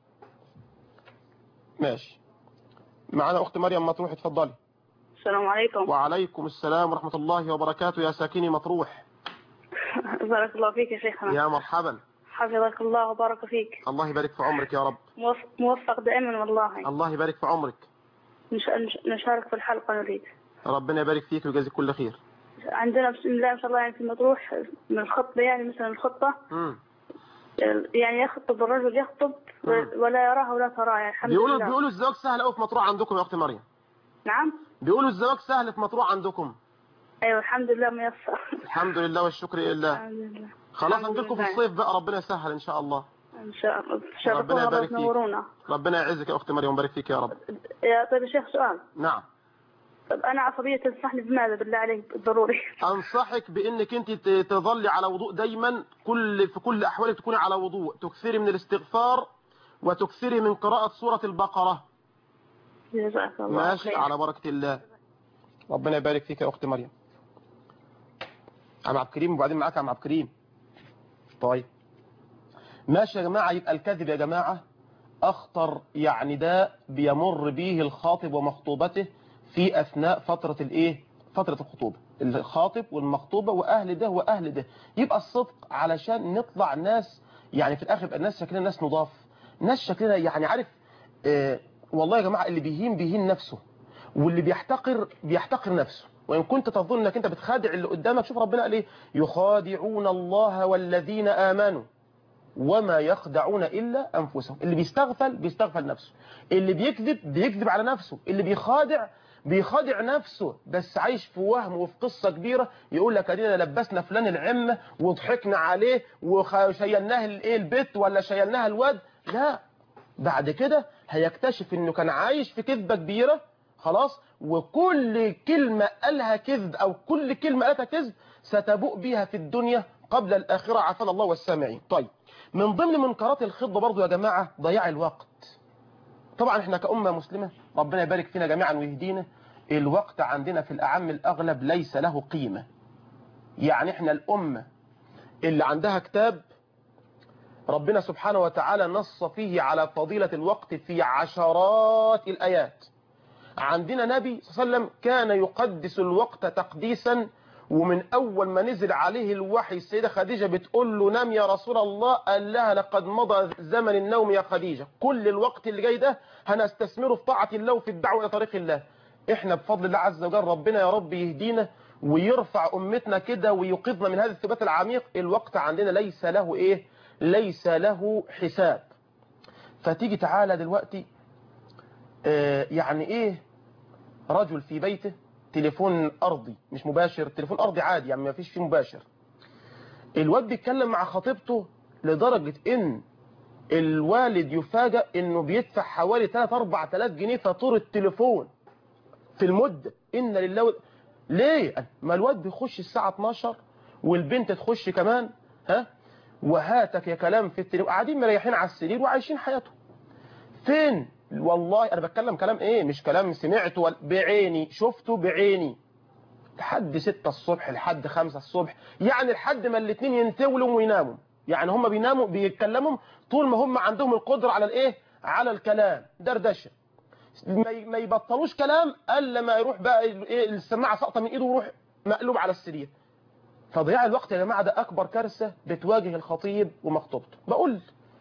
ماشي. معنا اخت مريم مطروح، اتفضلي. السلام عليكم. وعليكم السلام ورحمة الله وبركاته يا ساكني مطروح. بارك الله فيك يا شيخنا. يا مرحبا. حفظك الله وبارك فيك. الله يبارك في عمرك يا رب. موفق دائما والله. الله يبارك في عمرك. نش... نشارك في الحلقة نريد. ربنا يبارك فيك ويجازيك كل خير. عندنا بسم الله ما شاء الله يعني في مطروح من الخطبة، يعني مثلا الخطبة امم يعني يخطب الرجل يخطب مم. ولا يراها ولا تراه، يعني الحمد بيقولوا لله. بيقولوا الزواج سهل قوي في مطروح عندكم يا اخت مريم. نعم. بيقولوا الزواج سهل في مطروح عندكم. ايوه الحمد لله ميسر. الحمد لله والشكر لله. الحمد لله. خلاص هنجيلكم في الصيف بقى، ربنا يسهل ان شاء الله. ان شاء الله ربنا تشرفونا يبارك ولا فيك. تنورونا. ربنا يعزك يا اخت مريم ويبارك فيك يا رب. يا طيب يا شيخ سؤال. نعم. طب انا عصبية، تنصحني بماذا بالله عليك ضروري؟ انصحك بانك انت ت- تظلي على وضوء دايما، كل في كل احوالك تكوني على وضوء، تكثري من الاستغفار وتكثري من قراءة سورة البقرة. جزاك الله ماشي خير. على بركة الله. ربنا يبارك فيك يا اخت مريم. عم عبد الكريم وبعدين معاك عم عبد الكريم. طيب ماشي يا جماعة. يبقى الكذب يا جماعة اخطر يعني داء بيمر به الخاطب ومخطوبته في اثناء فترة الايه فترة الخطوبة. الخاطب والمخطوبة واهل ده واهل ده. يبقى الصدق علشان نطلع ناس يعني في الاخر يبقى الناس شكلنا ناس نضاف، ناس شكلنا يعني عارف اه والله يا جماعة اللي بيهين بيهين نفسه، واللي بيحتقر بيحتقر نفسه. وإن كنت تظن أنك أنت بتخادع اللي قدامك، شوف ربنا قال إيه: يخادعون الله والذين آمنوا وما يخدعون إلا أنفسهم. اللي بيستغفل بيستغفل نفسه، اللي بيكذب بيكذب على نفسه، اللي بيخادع بيخادع نفسه بس عايش في وهم وفي قصة كبيرة. يقول لك ادينا لبسنا فلان العمة وضحكنا عليه وشيلناه الايه البيت ولا شيلناها الواد. لا، بعد كده هيكتشف انه كان عايش في كذبة كبيرة خلاص، وكل كلمة قالها كذب او كل كلمة قالها كذب ستبوء بيها في الدنيا قبل الآخرة، عافانا الله والسامعين. طيب من ضمن منكرات الخطبة برضو يا جماعة ضياع الوقت. طبعا احنا كأمة مسلمة ربنا يبارك فينا جميعا ويهدينا، الوقت عندنا في الأعم الأغلب ليس له قيمة. يعني احنا الأمة اللي عندها كتاب ربنا سبحانه وتعالى نص فيه على فضيلة الوقت في عشرات الآيات. عندنا نبي صلى الله عليه وسلم كان يقدس الوقت تقديسا، ومن أول ما نزل عليه الوحي السيدة خديجة بتقول له نام يا رسول الله، قال لها لقد مضى زمن النوم يا خديجة، كل الوقت اللي جاي ده هنستثمره في طاعة الله وفي الدعوة إلى طريق الله. إحنا بفضل الله عز وجل ربنا يا رب يهدينا ويرفع أمتنا كده ويقظنا من هذا الثبات العميق. الوقت عندنا ليس له إيه؟ ليس له حساب. فتيجي تعالى دلوقتي آه يعني إيه رجل في بيته تليفون أرضي مش مباشر، تليفون أرضي عادي يعني ما فيش فيه مباشر، الواد بيتكلم مع خطيبته لدرجة إن الوالد يفاجأ إنه بيدفع حوالي ثلاثة أربعة آلاف جنيه فاتورة التليفون في المدة. إن لله. ليه؟ ما الواد بيخش الساعة اتناشر والبنت تخش كمان، ها، وهاتك يا كلام في التليفون، قاعدين مريحين على السرير وعايشين حياتهم. فين؟ والله انا بتكلم كلام ايه، مش كلام سمعته بعيني، شفته بعيني. لحد ستة الصبح لحد خمسة الصبح، يعني لحد ما الاثنين ينتولوا ويناموا. يعني هم بيناموا بيتكلموا طول ما هم عندهم القدرة على الايه، على الكلام، دردشه. ما يبطلوش كلام الا ما يروح بقى ايه السماعه ساقطه من ايده ويروح مقلوب على السرير. فضياع الوقت يا جماعه ده اكبر كارثه بتواجه الخطيب ومخطوبته. بقول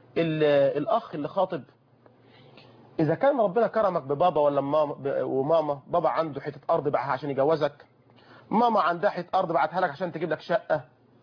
الاخ اللي خاطب، إذا كان ربنا كرمك ببابا ولا ماما وماما، بابا عنده حتة أرض باعها عشان يجوزك، ماما عندها حتة أرض بعتها لك عشان تجيب لك شقة،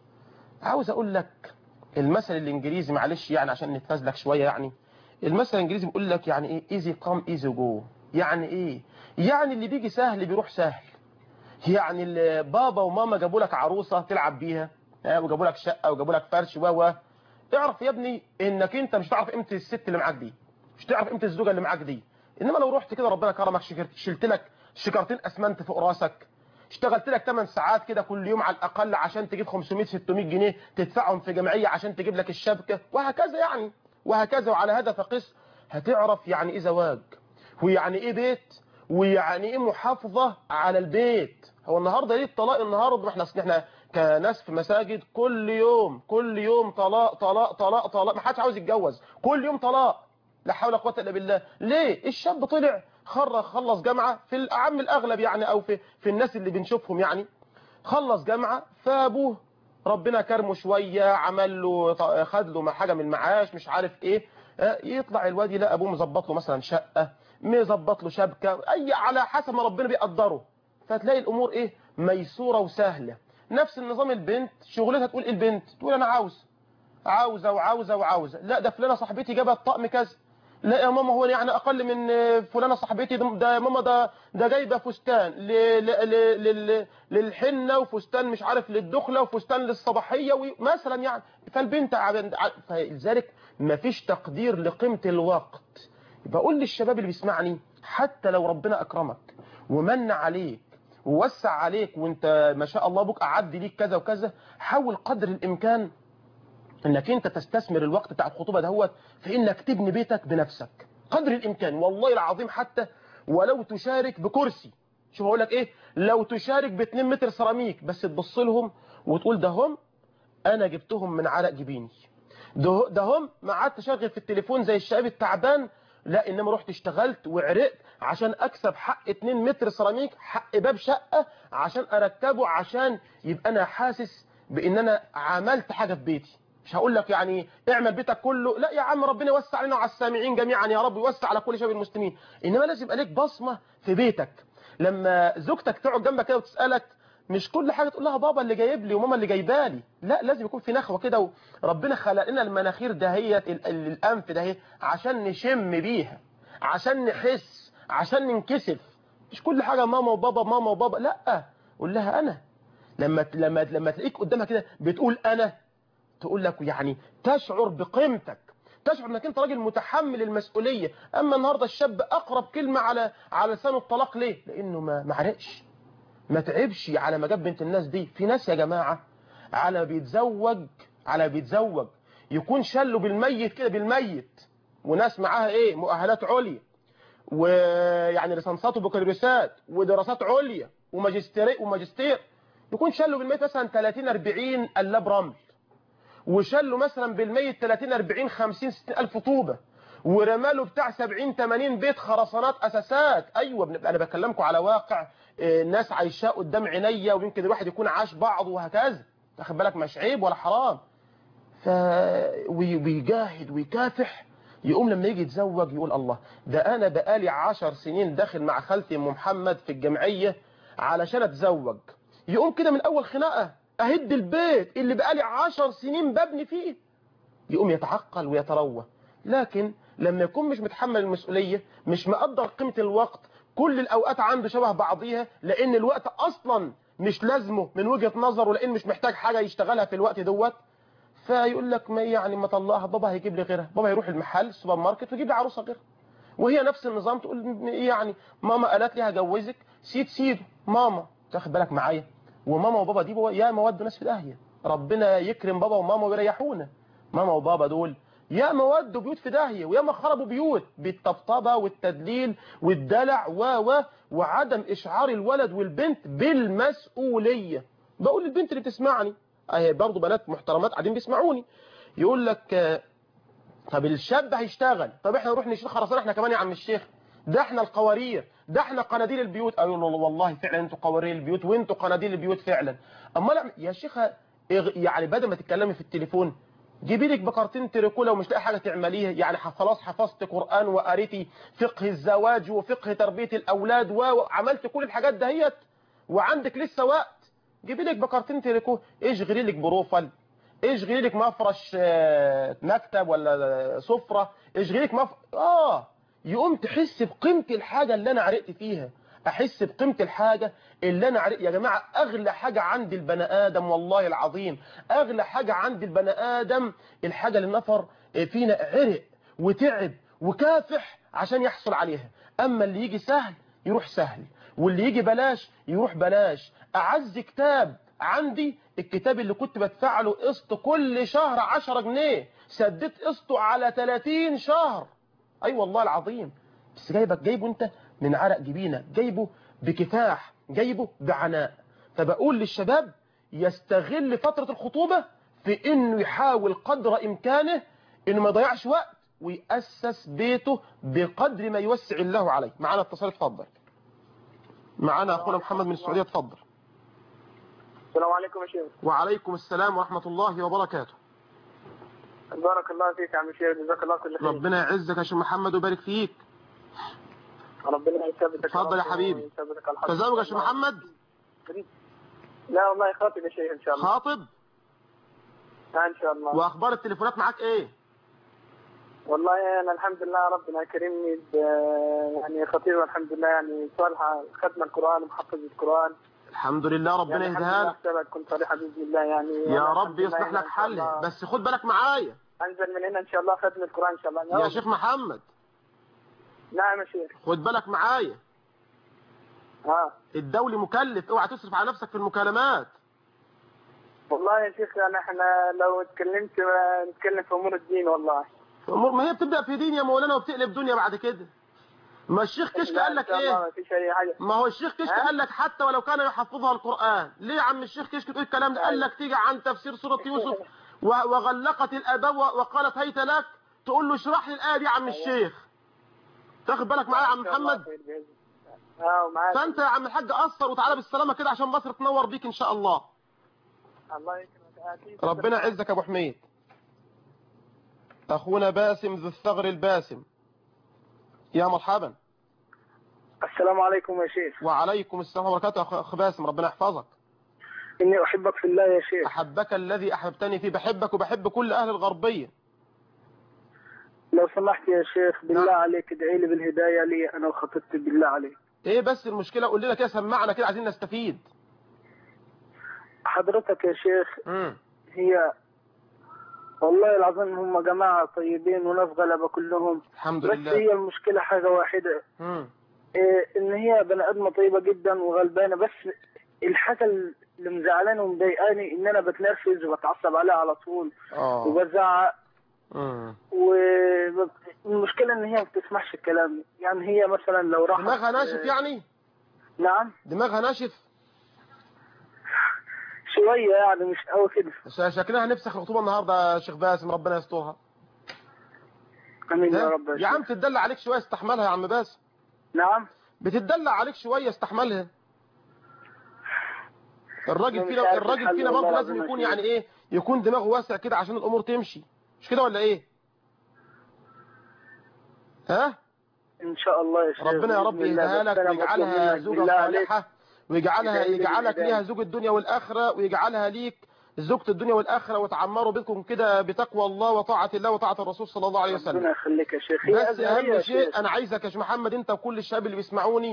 عاوز أقول لك المثل الإنجليزي، معلش يعني عشان نتفزلك شوية، يعني المثل الإنجليزي بيقول لك يعني إيه easy come easy go. يعني إيه؟ يعني اللي بيجي سهل بيروح سهل. يعني اللي بابا وماما جابوا لك عروسة تلعب بيها وجابوا لك شقة وجابوا لك فرش و اعرف يا ابني إنك أنت مش هتعرف قيمة الست اللي معاك دي، مش تعرف قيمه الزوجه اللي معاك دي. انما لو رحت كده ربنا كرمك، شلت لك شكرتين اسمنت فوق راسك، اشتغلت لك ثماني ساعات كده كل يوم على الاقل عشان تجيب خمسمية ستمية جنيه تدفعهم في جمعيه عشان تجيب لك الشبكه، وهكذا يعني وهكذا. وعلى هذا فقس، هتعرف يعني ايه زواج، ويعني ايه بيت، ويعني ايه محافظه على البيت. هو النهارده ليه الطلاق النهارده؟ احنا احنا كناس في مساجد كل يوم كل يوم طلاق طلاق طلاق طلاق، ما حدش عاوز يتجوز، كل يوم طلاق، لا حول ولا قوه الا بالله. ليه؟ الشاب طلع خرج خلص جامعه في الاعم الاغلب يعني، او في في الناس اللي بنشوفهم يعني، خلص جامعه فابوه ربنا كرمه شويه، عمل له خد له حاجه من المعاش مش عارف ايه، يطلع الواد يلاقي ابوه مظبط له مثلا شقه، مظبط له شبكه، اي على حسب ما ربنا بيقدره، فتلاقي الامور ايه ميسوره وسهله. نفس النظام البنت شغلتها تقول ايه البنت؟ تقول انا عاوز عاوزه وعاوزه وعاوزه، لا ده فلانه صاحبتي جابت طقم كذا، لا يا ماما هو يعني اقل من فلانه صاحبتي، ده يا ماما ده ده جايبه فستان للحنه وفستان مش عارف للدخله وفستان للصباحيه مثلا يعني. فالبنت فلذلك ما فيش تقدير لقيمه الوقت. بقول للشباب اللي بيسمعني، حتى لو ربنا اكرمك ومن عليك ووسع عليك وانت ما شاء الله ابوك اعد ليك كذا وكذا، حاول قدر الامكان انك انت تستثمر الوقت بتاع الخطوبه دهوت في انك تبني بيتك بنفسك قدر الامكان. والله العظيم حتى ولو تشارك بكرسي، شوف هقول لك ايه، لو تشارك ب اتنين متر سيراميك بس تبص لهم وتقول ده هم انا جبتهم من عرق جبيني، ده, ده هم ما قعدتش اشغل في التليفون زي الشباب التعبان، لا انما رحت اشتغلت وعرقت عشان اكسب حق اتنين متر سيراميك، حق باب شقه عشان اركبه، عشان يبقى انا حاسس بان انا عملت حاجه في بيتي. مش هقول لك يعني اعمل بيتك كله، لا يا عم ربنا يوسع علينا وعلى السامعين جميعا يا رب، يوسع على كل شباب المسلمين، انما لازم يبقى لك بصمه في بيتك. لما زوجتك تقعد جنبك كده وتسالك، مش كل حاجه تقول لها بابا اللي جايب لي وماما اللي جايبالي، لا لازم يكون في نخوه كده. وربنا خلق لنا المناخير دهيت الانف ده عشان نشم بيها، عشان نحس، عشان ننكسف. مش كل حاجه ماما وبابا ماما وبابا، لا قول لها انا. لما لما لما تلاقيك قدامها كده بتقول انا، تقول لك يعني تشعر بقيمتك، تشعر انك انت راجل متحمل المسؤوليه. اما النهارده الشاب اقرب كلمه على على لسانه الطلاق، ليه؟ لانه ما ما عرقش، ما تعبش على ما جاب بنت الناس دي. في ناس يا جماعه على ما بيتزوج على ما بيتزوج يكون شله بالميت كده بالميت، وناس معاها ايه مؤهلات عليا ويعني ليسانسات وبكالوريوسات ودراسات عليا وماجستير وماجستير، يكون شله بالميت مثلا تلاتين اربعين قلاب رمل، وشله مثلا بالميت تلاتين اربعين خمسين ستين الف طوبه، ورماله بتاع سبعين ثمانين بيت خرسانات اساسات. ايوه انا بكلمكم على واقع ناس عايشاه قدام عينيا، ويمكن الواحد يكون عاش بعضه وهكذا، تاخد بالك؟ مش عيب ولا حرام. ف ويجاهد ويكافح، يقوم لما يجي يتزوج يقول الله، ده انا بقالي عشر سنين داخل مع خالتي ام محمد في الجمعيه علشان اتزوج. يقوم كده من اول خناقه اهد البيت اللي بقالي عشر سنين ببني فيه. يقوم يتعقل ويتروى. لكن لما يكون مش متحمل المسؤوليه، مش مقدر قيمه الوقت، كل الاوقات عنده شبه بعضيها، لان الوقت اصلا مش لازمه من وجهه نظره، لان مش محتاج حاجه يشتغلها في الوقت دوت. فيقول لك ما يعني ما طلعها، بابا هيجيب لي غيرها، بابا يروح المحل السوبر ماركت ويجيب لي عروسه غيرها. وهي نفس النظام، تقول يعني ماما قالت لي هجوزك، سيد سيده ماما، تاخد بالك معايا؟ وماما وبابا دي يا مودوا ناس في داهيه، ربنا يكرم بابا وماما ويريحونا. ماما وبابا دول يا مودوا بيوت في داهيه، ويا ما خربوا بيوت بالطبطبه والتدليل والدلع و و وعدم اشعار الولد والبنت بالمسؤوليه. بقول للبنت اللي بتسمعني اهي برضه بنات محترمات قاعدين بيسمعوني، يقول لك طب الشاب هيشتغل، طب احنا نروح نشيل خرسانه احنا كمان يا عم الشيخ، ده احنا القوارير، ده احنا قناديل البيوت. اقول له والله فعلا انتوا قوارير البيوت وانتوا قناديل البيوت فعلا. اما لا يا شيخه، يعني بدل ما تتكلمي في التليفون جيبي لك بكرتين تريكولا ومش لاقي حاجه تعمليها، يعني خلاص حفظت قران وقريتي فقه الزواج وفقه تربيه الاولاد وعملت كل الحاجات دهيت وعندك لسه وقت، جيبي لك بكرتين تريكو، اشغلي لك بروفل، اشغلي لك مفرش مكتب ولا سفره، اشغلي لك مف... اه يقوم تحس بقيمه الحاجه اللي انا عرقت فيها، احس بقيمه الحاجه اللي انا عرقت. يا جماعه اغلى حاجه عند البني ادم والله العظيم، اغلى حاجه عند البني ادم الحاجه اللي نفر فينا عرق وتعب وكافح عشان يحصل عليها. اما اللي يجي سهل يروح سهل، واللي يجي بلاش يروح بلاش. اعز كتاب عندي الكتاب اللي كنت بدفع له قسط كل شهر عشرة جنيه، سددت قسطه على ثلاثين شهر. اي أيوة والله العظيم، بس جايبك جايبه انت من عرق جبينك، جايبه بكفاح، جايبه بعناء. فبقول للشباب يستغل فترة الخطوبة في انه يحاول قدر امكانه انه ما يضيعش وقت ويأسس بيته بقدر ما يوسع الله عليه. معانا اتصال، اتفضل. معانا اخونا محمد من السعودية، اتفضل. السلام عليكم يا شيخ. وعليكم السلام ورحمة الله وبركاته. بارك الله فيك يا عم شيخ، جزاك الله كل خير. ربنا يعزك يا شيخ محمد ويبارك فيك. ربنا يثبتك. اتفضل يا حبيبي. تزوج يا شيخ محمد؟ لا والله خاطب يا شيخ ان شاء الله. خاطب؟ لا ان شاء الله. واخبار التليفونات معاك ايه؟ والله انا الحمد لله ربنا كرمني ب يعني خطيبه الحمد لله، يعني صالحه، ختم القران ومحفظ القران. الحمد لله، ربنا يعني يهديها لك. الحمد لله كنت صالحه باذن الله يعني. يا رب يصلح لك حلها، بس خد بالك معايا. انزل من هنا ان شاء الله ختم القران ان شاء الله. يا شيخ محمد. نعم يا شيخ. خد بالك معايا. اه الدولي مكلف، اوعى تصرف على نفسك في المكالمات. والله يا شيخ انا احنا لو اتكلمت نتكلم في امور الدين والله. في امور، ما هي بتبدا في دين يا مولانا وبتقلب دنيا بعد كده. ما الشيخ كشك قال لك ايه؟ ما فيش اي حاجه. ما هو الشيخ كشك قال لك حتى ولو كان يحفظها القرآن. ليه يا عم الشيخ كشك تقول الكلام ده؟ قال لك تيجي عن تفسير سورة يوسف وغلقت الابواب وقالت هيت لك، تقول له اشرح لي الايه دي يا عم الشيخ. تاخد بالك معايا يا عم محمد؟ اه معاك. فانت يا عم الحاج قصر وتعالى بالسلامه كده عشان مصر تنور بيك ان شاء الله. الله يكرمك. ربنا يعزك يا ابو حميد. اخونا باسم ذو الثغر الباسم، يا مرحبا. السلام عليكم يا شيخ. وعليكم السلام ورحمة الله وبركاته. أخ باسم ربنا يحفظك. إني أحبك في الله يا شيخ. أحبك الذي أحببتني فيه، بحبك وبحب كل أهل الغربية. لو سمحت يا شيخ بالله نعم. عليك ادعي لي بالهداية لي أنا وخطيبتي بالله عليك. إيه بس المشكلة؟ قول لنا كده، سمعنا كده، عايزين نستفيد. حضرتك يا شيخ امم هي والله العظيم هم جماعة طيبين وناس غلبة كلهم الحمد بس لله. بس هي المشكلة حاجة واحدة، امم إيه إن هي بني آدمة طيبة جدا وغلبانة، بس الحاجة اللي مزعلاني ومضايقاني إن أنا بتنرفز وبتعصب عليها على طول اه وبزعق. امم والمشكلة إن هي ما بتسمعش الكلام، يعني هي مثلا لو راحت دماغها ناشف يعني؟ نعم دماغها ناشف شوية يعني مش قوي كده. شكلها نفسخ الخطوبة النهاردة يا شيخ باسم، ربنا يسترها. امين يا رب. يا عم تدلع عليك شويه استحملها يا عم باسم. نعم بتدلع عليك شويه استحملها. الراجل فينا الراجل فينا برضه لازم يكون يعني ايه، يكون دماغه واسع كده عشان الامور تمشي، مش كده ولا ايه؟ ها ان شاء الله يا شيخ. ربنا يا رب يهديها لك ويجعلها زوجة صالحة، ويجعلها يجعلك ليها زوج الدنيا والآخرة، ويجعلها ليك زوجة الدنيا والآخرة، وتعمروا بينكم كده بتقوى الله وطاعة الله وطاعة الرسول صلى الله عليه وسلم. ربنا يخليك يا شيخ. بس أهم شيء أنا عايزك يا شيخ محمد أنت وكل الشباب اللي بيسمعوني.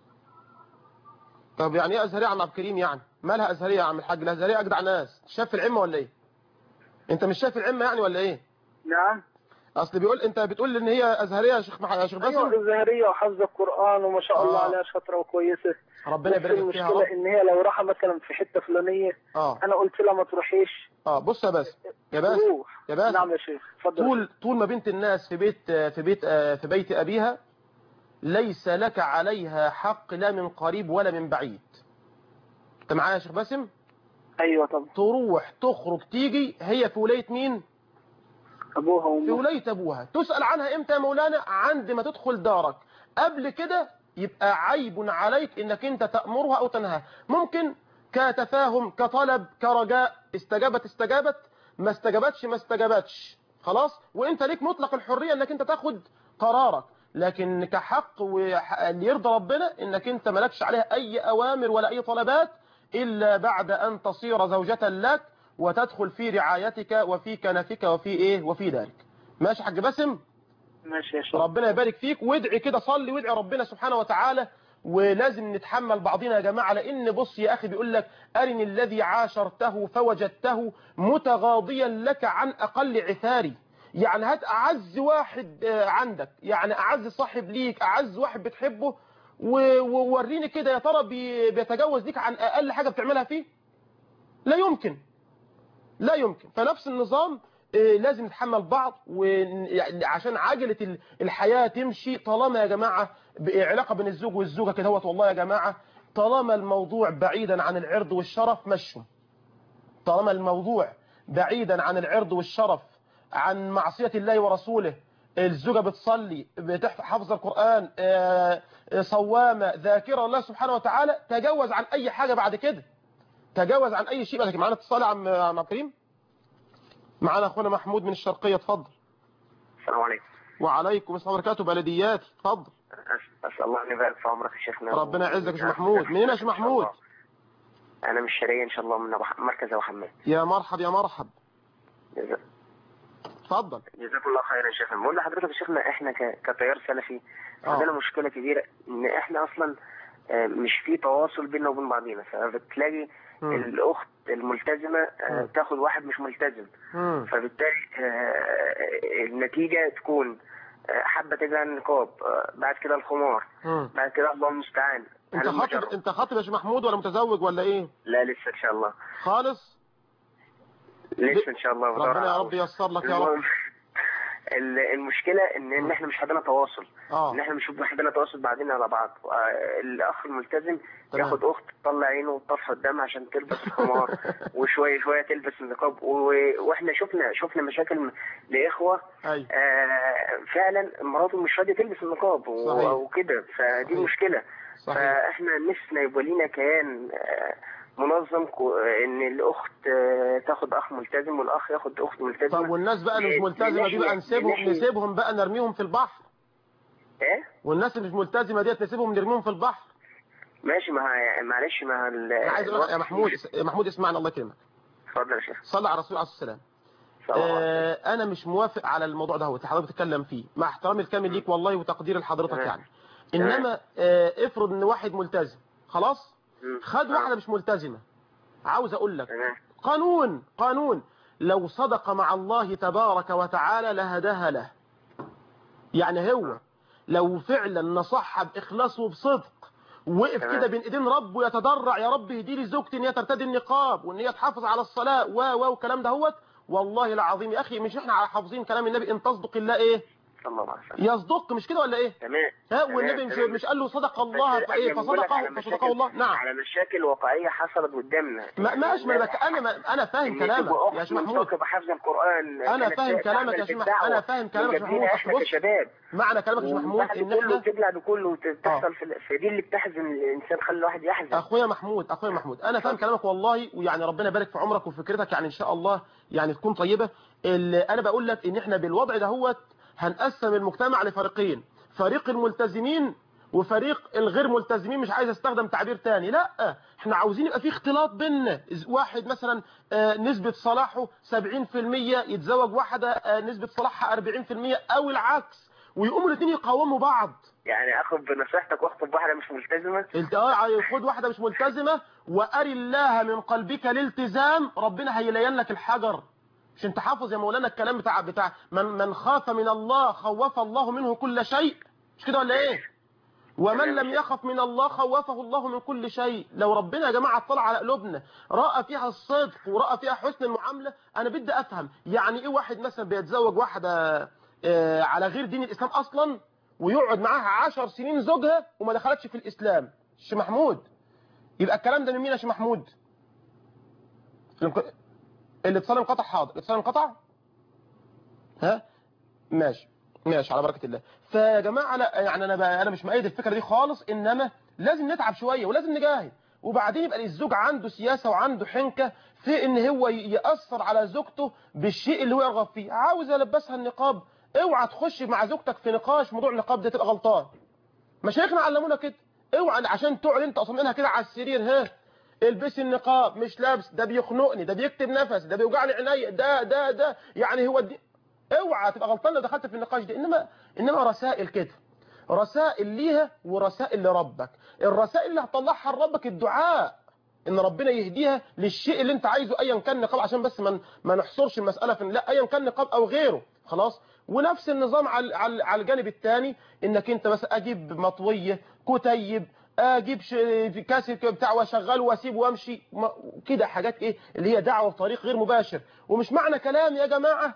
طب يعني ايه أزهرية يا عم عبد الكريم؟ يعني مالها أزهرية يا عم الحاج؟ الأزهرية أجدع ناس. شايف العمة ولا إيه؟ أنت مش شايف العمة يعني ولا إيه؟ نعم. اصل بيقول انت بتقول ان هي ازهريه يا شيخ يا شيخ باسم. ايوه ازهريه وحافظه القران وما شاء الله آه. عليها شاطره وكويسه. ربنا يبارك فيها. المشكله ان هي لو راحه مثلا في حته فلانيه آه. انا قلت لها ما تروحيش. اه بص يا باسم يا باسم يا باسم نعم يا شيخ اتفضل. طول طول ما بنت الناس في بيت في بيت في بيت ابيها ليس لك عليها حق لا من قريب ولا من بعيد. انت معايا يا شيخ باسم؟ ايوه طبعا. تروح تخرج تيجي هي في ولايه مين؟ ابوها وامها. في ولايه ابوها. تسال عنها امتى يا مولانا؟ عند ما تدخل دارك. قبل كده يبقى عيب عليك انك انت تأمرها او تنهاها. ممكن كتفاهم كطلب كرجاء، استجابت استجابت، ما استجابتش ما استجابتش، خلاص. وانت ليك مطلق الحرية انك انت تاخد قرارك، لكن كحق واللي يرضى ربنا انك انت مالكش عليها اي اوامر ولا اي طلبات الا بعد ان تصير زوجة لك وتدخل في رعايتك وفي كنفك وفي ايه وفي ذلك. ماشي يا حاج باسم؟ ماشي يا شيخ. ربنا يبارك فيك. وادعي كده، صلي وادعي ربنا سبحانه وتعالى. ولازم نتحمل بعضنا يا جماعة، لان بص يا اخي بيقول لك ارني الذي عاشرته فوجدته متغاضيا لك عن اقل عثاري. يعني هات اعز واحد عندك، يعني اعز صاحب ليك، اعز واحد بتحبه، ووريني كده يا ترى بيتجاوز ليك عن اقل حاجة بتعملها فيه؟ لا يمكن، لا يمكن. فنفس النظام لازم نتحمل بعض، وعشان عجلة الحياة تمشي. طالما يا جماعة علاقة بين الزوج والزوجة كده هوت، والله يا جماعة طالما الموضوع بعيدا عن العرض والشرف مشوا. طالما الموضوع بعيدا عن العرض والشرف، عن معصية الله ورسوله، الزوجة بتصلي بتحفظ القرآن صوامة ذاكرة الله سبحانه وتعالى، تجاوز عن أي حاجة بعد كده، تجاوز عن أي شيء بعد كده. معانا اتصال يا عم عم كريم؟ معانا اخونا محمود من الشرقية، اتفضل. السلام عليكم. وعليكم السلام ورحمة الله وبركاته. بلدياتي، اتفضل. اسال الله ان يبارك في عمرك يا شيخنا. ربنا يعزك يا شيخ محمود. منين يا شيخ محمود؟ انا من الشرقية ان شاء الله، من مركز ابو حماد. يا مرحب يا مرحب. جزاك اتفضل. جزاكم الله خيرا يا شيخنا. بقول لحضرتك يا شيخنا احنا كتيار سلفي عندنا مشكلة كبيرة ان احنا اصلا مش في تواصل بيننا وبين بعضينا. فبتلاقي مم. الاخت الملتزمة مم. تاخد واحد مش ملتزم، مم. فبالتالي النتيجة تكون حابة تجعل النقاب، بعد كده الخمار، مم. بعد كده الله المستعان. انت خاطب انت خاطب يا شيخ محمود ولا متزوج ولا ايه؟ لا لسه ان شاء الله. خالص؟ لسه ان شاء الله. ربنا يا رب ييسر لك يا رب. المشكلة ان ان احنا مش حابين تواصل، آه. ان احنا مش حابين تواصل بعدين على بعض. الاخ الملتزم تمام. ياخد اخت تطلع عينه وتطفي قدامها عشان تلبس الخمار وشويه شويه تلبس النقاب، واحنا شفنا شفنا مشاكل لاخوه أيوة. آه فعلا مراته مش راضيه تلبس النقاب وكده، فدي صحيح. مشكله. صحيح. فاحنا نفسنا يبقى لينا كيان آه منظم، ان الاخت تاخد اخ ملتزم والاخ ياخد اخت ملتزمه. طب والناس بقى اللي مش ملتزمه دي بقى نسيبهم نسيبهم بقى نرميهم في البحر؟ ايه؟ والناس اللي مش ملتزمه ديت نسيبهم نرميهم في البحر؟ ماشي. ما معلش ما انا عايز اقول يا محمود يا محمود اسمعني الله يكرمك. اتفضل يا شيخ. صلى على الرسول عليه الصلاه والسلام. آه انا مش موافق على الموضوع ده اللي حضرتك بتتكلم فيه، مع احترامي الكامل ليك والله وتقدير لحضرتك يعني. انما آه افرض ان واحد ملتزم خلاص خد واحده مش ملتزمه، عاوز اقول لك قانون قانون لو صدق مع الله تبارك وتعالى لهداها له. يعني هو لو فعلا نصحها باخلاص وبصدق وقف كده بين ايدين ربه يتضرع، يا رب اهدي لي زوجتي ان هي ترتدي النقاب وان هي تحافظ على الصلاه و و والكلام ده هوت، والله العظيم يا اخي مش احنا حافظين كلام النبي ان تصدق الله ايه صلى الله عليه وسلم. يصدق مش كده ولا ايه؟ تمام. ها والنبي مش, مش قال له صدق الله فايه فصدقه فصدقه الله. نعم. على مشاكل واقعيه حصلت قدامنا. ما ماشي ما انا ما انا فاهم كلامك يا شيخ محمود. بحفظ القران. انا فاهم كلامك يا شيخ محمود. انا فاهم كلامك يا شيخ محمود. احنا كشباب. معنى كلامك يا شيخ محمود ان احنا تبلع بكله وتحصل في دي اللي بتحزن الانسان، خلي الواحد يحزن. اخويا محمود اخويا محمود انا فاهم كلامك والله، ويعني ربنا يبارك في عمرك وفكرتك، يعني ان شاء الله يعني تكون طيبه. انا بقول لك ان احنا بالوضع دهوت هنقسم المجتمع لفريقين، فريق الملتزمين وفريق الغير ملتزمين. مش عايز استخدم تعبير تاني، لا احنا عاوزين يبقى في اختلاط بيننا. واحد مثلا نسبة صلاحه سبعين في المية يتزوج واحدة نسبة صلاحها أربعين في المية او العكس، ويقوموا الاثنين يقاوموا بعض. يعني اخد بنصيحتك واخطب واحدة مش ملتزمة. انت اه خد واحدة مش ملتزمة واري الله من قلبك الالتزام، ربنا هيلين لك الحجر. مش انت حافظ يا مولانا الكلام بتاع بتاع من من خاف من الله خوف الله منه كل شيء، مش كده ولا ايه؟ ومن لم يخف من الله خوفه الله من كل شيء. لو ربنا يا جماعه اطلع على قلوبنا راى فيها الصدق وراى فيها حسن المعامله، انا بدي افهم يعني ايه واحد مثلا بيتزوج واحده آه على غير دين الاسلام اصلا ويقعد معاها عشر سنين زوجها وما دخلتش في الاسلام. شي محمود يبقى الكلام ده من مين يا شي محمود؟ الاتصال انقطع. حاضر الاتصال انقطع. ها ماشي ماشي على بركه الله. فيا جماعه لا يعني انا بقى انا مش مؤيد الفكره دي خالص، انما لازم نتعب شويه ولازم نجاهد، وبعدين يبقى الزوج عنده سياسه وعنده حنكه في ان هو ياثر على زوجته بالشيء اللي هو يرغب فيه. عاوز يلبسها النقاب، اوعى تخش مع زوجتك في نقاش موضوع النقاب ده، تبقى غلطان. مشايخنا علمونا كده، اوعى عشان تقعد انت اصلا منها كده على السرير ها البسي النقاب مش لابس، ده بيخنقني، ده بيكتب نفس، ده بيوجعني عينيا، ده ده ده يعني هو دي. اوعى تبقى غلطان لو دخلت في النقاش ده. انما انما رسائل كده، رسائل ليها ورسائل لربك. الرسائل اللي هتطلعها لربك الدعاء ان ربنا يهديها للشيء اللي انت عايزه ايا كان نقاب، عشان بس ما ما نحصرش المساله في لا ايا كان نقاب او غيره خلاص. ونفس النظام على على الجانب الثاني، انك انت بس اجيب مطويه كتيب اجيب كاسيت بتاع واشغله واسيبه وامشي كده، حاجات ايه اللي هي دعوه بطريق غير مباشر. ومش معنى كلام يا جماعه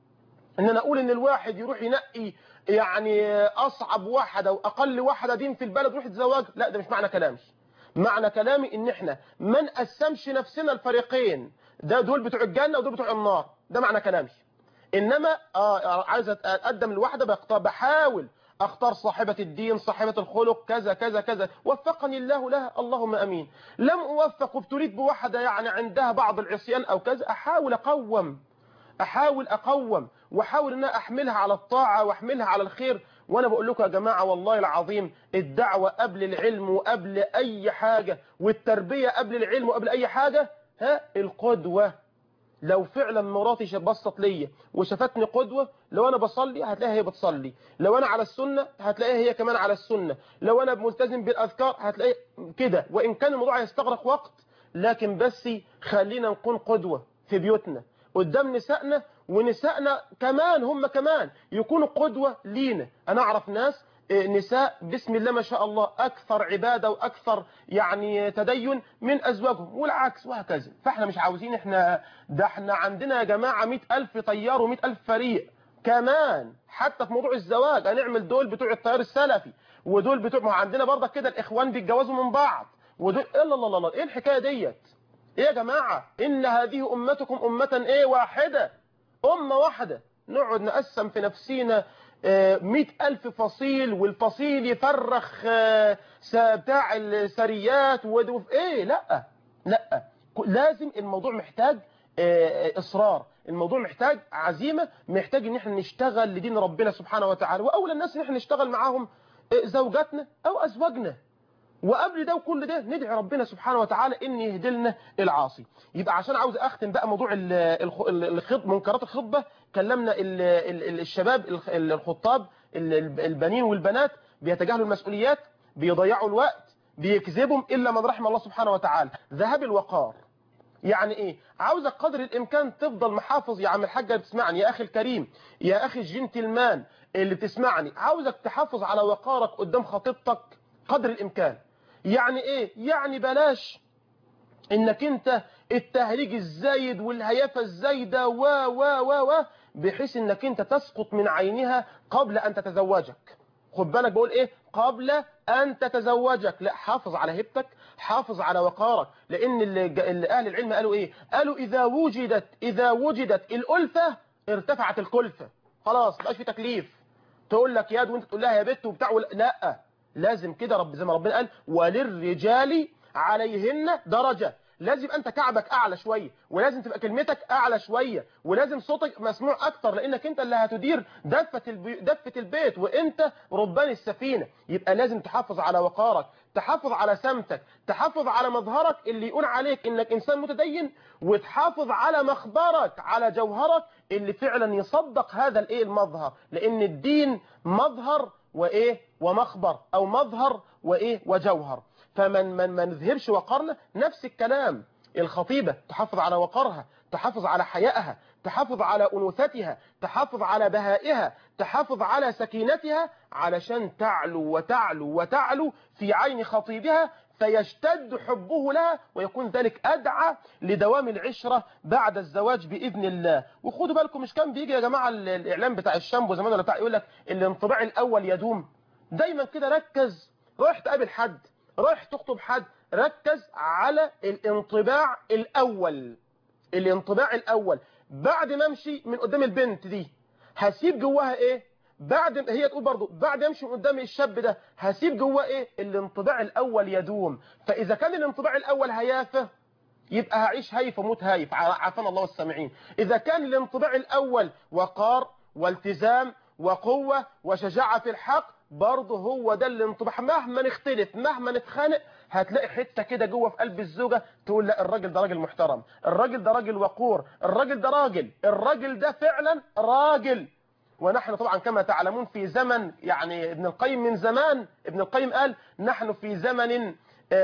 ان انا اقول ان الواحد يروح ينقي يعني اصعب واحده واقل واحده دين في البلد يروح يتزوج، لا ده مش معنى كلامي. معنى كلامي ان احنا ما نقسمش نفسنا الفريقين، ده دول بتوع الجنه ودول بتوع النار، ده معنى كلامي. انما اه عايز اتقدم لواحده بختار، بحاول اختار صاحبه الدين صاحبه الخلق كذا كذا كذا، وفقني الله لها اللهم امين. لم اوفق وابتليت بواحده يعني عندها بعض العصيان او كذا، احاول اقوم احاول اقوم واحاول ان انا احملها على الطاعه واحملها على الخير. وانا بقول لكم يا جماعه والله العظيم الدعوه قبل العلم وقبل اي حاجه، والتربيه قبل العلم وقبل اي حاجه. ها القدوه، لو فعلا مراتي بصت ليا وشافتني قدوه، لو انا بصلي هتلاقيها هي بتصلي، لو انا على السنه هتلاقيها هي كمان على السنه، لو انا ملتزم بالاذكار هتلاقي كده. وان كان الموضوع هيستغرق وقت، لكن بس خلينا نكون قدوه في بيوتنا قدام نسائنا، ونسائنا كمان هم كمان يكونوا قدوة لينا. أنا أعرف ناس نساء بسم الله ما شاء الله أكثر عبادة وأكثر يعني تدين من أزواجهم والعكس وهكذا. فإحنا مش عاوزين إحنا ده إحنا عندنا يا جماعة مئة ألف طيار ومئة ألف فريق كمان. حتى في موضوع الزواج هنعمل دول بتوع التيار السلفي ودول بتوع، ما عندنا برضه كده الإخوان بيتجوزوا من بعض ودول إيه. الله الله الله إيه الحكاية ديت؟ ايه يا جماعة؟ ان هذه امتكم امة ايه واحدة، امة واحدة. نقعد نقسم في نفسينا مئة الف فصيل، والفصيل يفرخ بتاع السريات ودوف ايه. لا لا لازم الموضوع محتاج اصرار، الموضوع محتاج عزيمة، محتاج ان احنا نشتغل لدين ربنا سبحانه وتعالى. واول الناس ان احنا نشتغل معاهم زوجاتنا او ازواجنا، وقبل ده وكل ده ندعي ربنا سبحانه وتعالى ان يهدي لنا العاصي. يبقى عشان عاوز اختم بقى موضوع الخطبه، منكرات الخطبه. كلمنا الشباب الخطاب البنين والبنات بيتجاهلوا المسؤوليات، بيضيعوا الوقت، بيكذبهم الا من رحم الله سبحانه وتعالى. ذهاب الوقار يعني ايه؟ عاوزك قدر الامكان تفضل محافظ يا عم الحاج اللي بتسمعني، يا اخي الكريم، يا اخي الجنتلمان اللي بتسمعني، عاوزك تحافظ على وقارك قدام خطيبتك قدر الامكان. يعني ايه؟ يعني بلاش انك انت التهريج الزايد والهيافة الزايدة و و و و بحيث انك انت تسقط من عينها قبل ان تتزوجك. خد بالك بقول ايه؟ قبل ان تتزوجك. لا، حافظ على هيبتك، حافظ على وقارك، لان اللي اللي اهل العلم قالوا ايه؟ قالوا اذا وجدت اذا وجدت الالفة ارتفعت الكلفة. خلاص مبقاش في تكليف تقول لك ياد وانت تقول لها يا بت وبتاع. لا، لازم كده، رب زي ما ربنا قال وللرجال عليهن درجة. لازم انت كعبك اعلى شوية، ولازم تبقى كلمتك اعلى شوية، ولازم صوتك مسموع اكتر، لانك انت اللي هتدير دفة البي... دفة البيت، وانت ربان السفينة. يبقى لازم تحافظ على وقارك، تحافظ على سمتك، تحافظ على مظهرك اللي يقول عليك انك انسان متدين، وتحافظ على مخبرك، على جوهرك اللي فعلا يصدق هذا الايه المظهر، لان الدين مظهر وايه ومخبر، او مظهر وايه وجوهر. فمن من ما نذهبش وقرنا. نفس الكلام الخطيبة تحافظ على وقرها، تحافظ على حيائها، تحافظ على أنوثتها، تحافظ على بهائها، تحافظ على سكينتها، علشان تعلو وتعلو وتعلو في عين خطيبها، فيشتد حبه لها، ويكون ذلك أدعى لدوام العشرة بعد الزواج بإذن الله. وخدوا بالكم، مش كان بيجي يا جماعة الإعلام بتاع الشامبو زمان ولا بتاع يقول لك الانطباع الأول يدوم؟ دايما كده ركز، رايح تقابل حد، رايح تخطب حد، ركز على الانطباع الأول. الانطباع الأول بعد ما امشي من قدام البنت دي هسيب جواها ايه؟ بعد هي تقول برضو بعد ما امشي من قدام الشاب ده هسيب جواه ايه؟ الانطباع الأول يدوم. فإذا كان الانطباع الأول هيافة، يبقى هعيش هايف وموت هايف، عافانا الله والسامعين. إذا كان الانطباع الأول وقار والتزام وقوة وشجاعة في الحق، برضه هو ده الانطباع. مهما نختلف، مهما نتخانق، هتلاقي حتة كده جوه في قلب الزوجة تقول لا، الراجل ده راجل محترم، الراجل ده راجل وقور، الراجل ده راجل، الراجل ده فعلا راجل. ونحن طبعا كما تعلمون في زمن، يعني ابن القيم من زمان، ابن القيم قال نحن في زمن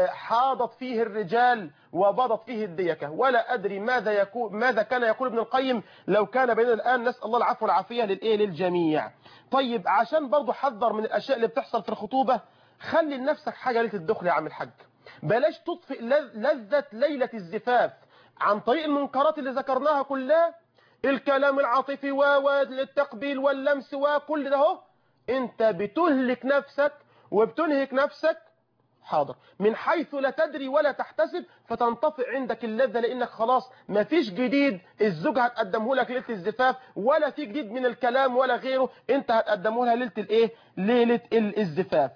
حاضت فيه الرجال وباضت فيه الديكة. ولا أدري ماذا يكون ماذا كان يقول ابن القيم لو كان بيننا الآن. نسأل الله العفو والعافية للإيه للجميع. طيب، عشان برضو حذر من الأشياء اللي بتحصل في الخطوبة، خلي لنفسك حاجة ليلة الدخل يا عم الحاج. بلاش تطفئ لذة ليلة الزفاف عن طريق المنكرات اللي ذكرناها كلها، الكلام العاطفي والتقبيل واللمس وكل ده اهو. انت بتهلك نفسك وبتنهك نفسك، حاضر، من حيث لا تدري ولا تحتسب، فتنطفئ عندك اللذة، لانك خلاص ما فيش جديد الزوج هتقدمه لك ليلة الزفاف، ولا في جديد من الكلام ولا غيره انت هتقدمه لها ليلة الايه ليلة الزفاف.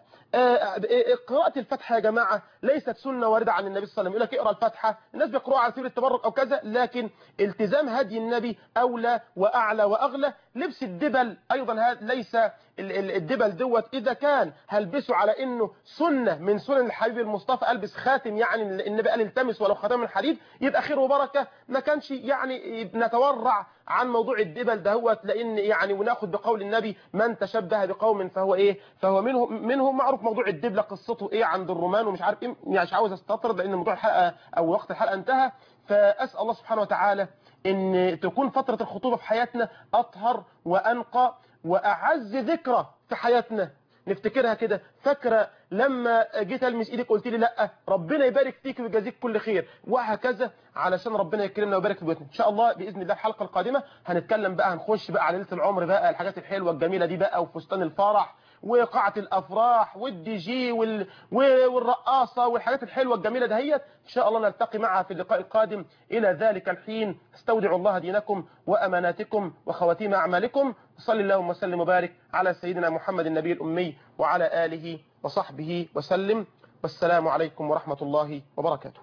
قراءة الفاتحة يا جماعة ليست سنة واردة عن النبي صلى الله عليه وسلم. يقول لك اقرأ الفاتحة، الناس بيقرأوها على سبيل التبرك أو كذا، لكن التزام هدي النبي أولى وأعلى وأغلى. لبس الدبل أيضا هذا ليس الدبل دوت، إذا كان هلبسه على إنه سنة من سنن الحبيب المصطفى، ألبس خاتم يعني النبي قال التمس ولو خاتم من حديد، يبقى خير وبركة. ما كانش يعني نتورع عن موضوع الدبل دهوت، لأن يعني وناخد بقول النبي من تشبه بقوم فهو إيه فهو منهم منهم معروف موضوع الدبلة قصته إيه عند الرومان ومش عارف إيه، يعني مش عاوز استطرد لأن موضوع الحلقة أو وقت الحلقة انتهى. فأسأل الله سبحانه وتعالى إن تكون فترة الخطوبة في حياتنا أطهر وأنقى وأعز ذكرى في حياتنا، نفتكرها كده. فاكرة لما جيت ألمس إيدك قلت لي لا، ربنا يبارك فيك ويجازيك كل خير، وهكذا، علشان ربنا يكرمنا ويبارك في بيوتنا. إن شاء الله بإذن الله الحلقة القادمة هنتكلم بقى، هنخش بقى على ليلة العمر بقى، الحاجات الحلوة الجميلة دي بقى، وفستان الفرح وقاعة الأفراح والدي جي وال... والرقاصة والحاجات الحلوة الجميلة دهيت. إن شاء الله نلتقي معها في اللقاء القادم. إلى ذلك الحين استودع الله دينكم وأماناتكم وخواتيم أعمالكم. صلى الله وسلم وبارك على سيدنا محمد النبي الأمي وعلى آله وصحبه وسلم. والسلام عليكم ورحمة الله وبركاته.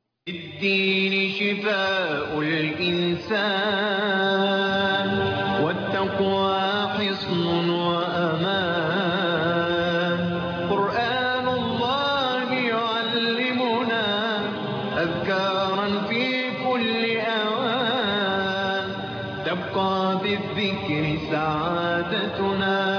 الدين شفاء الإنسان والتقوى حصن وأمان. قرآن الله يعلمنا أذكارا في كل أوان، تبقى بالذكر سعادتنا.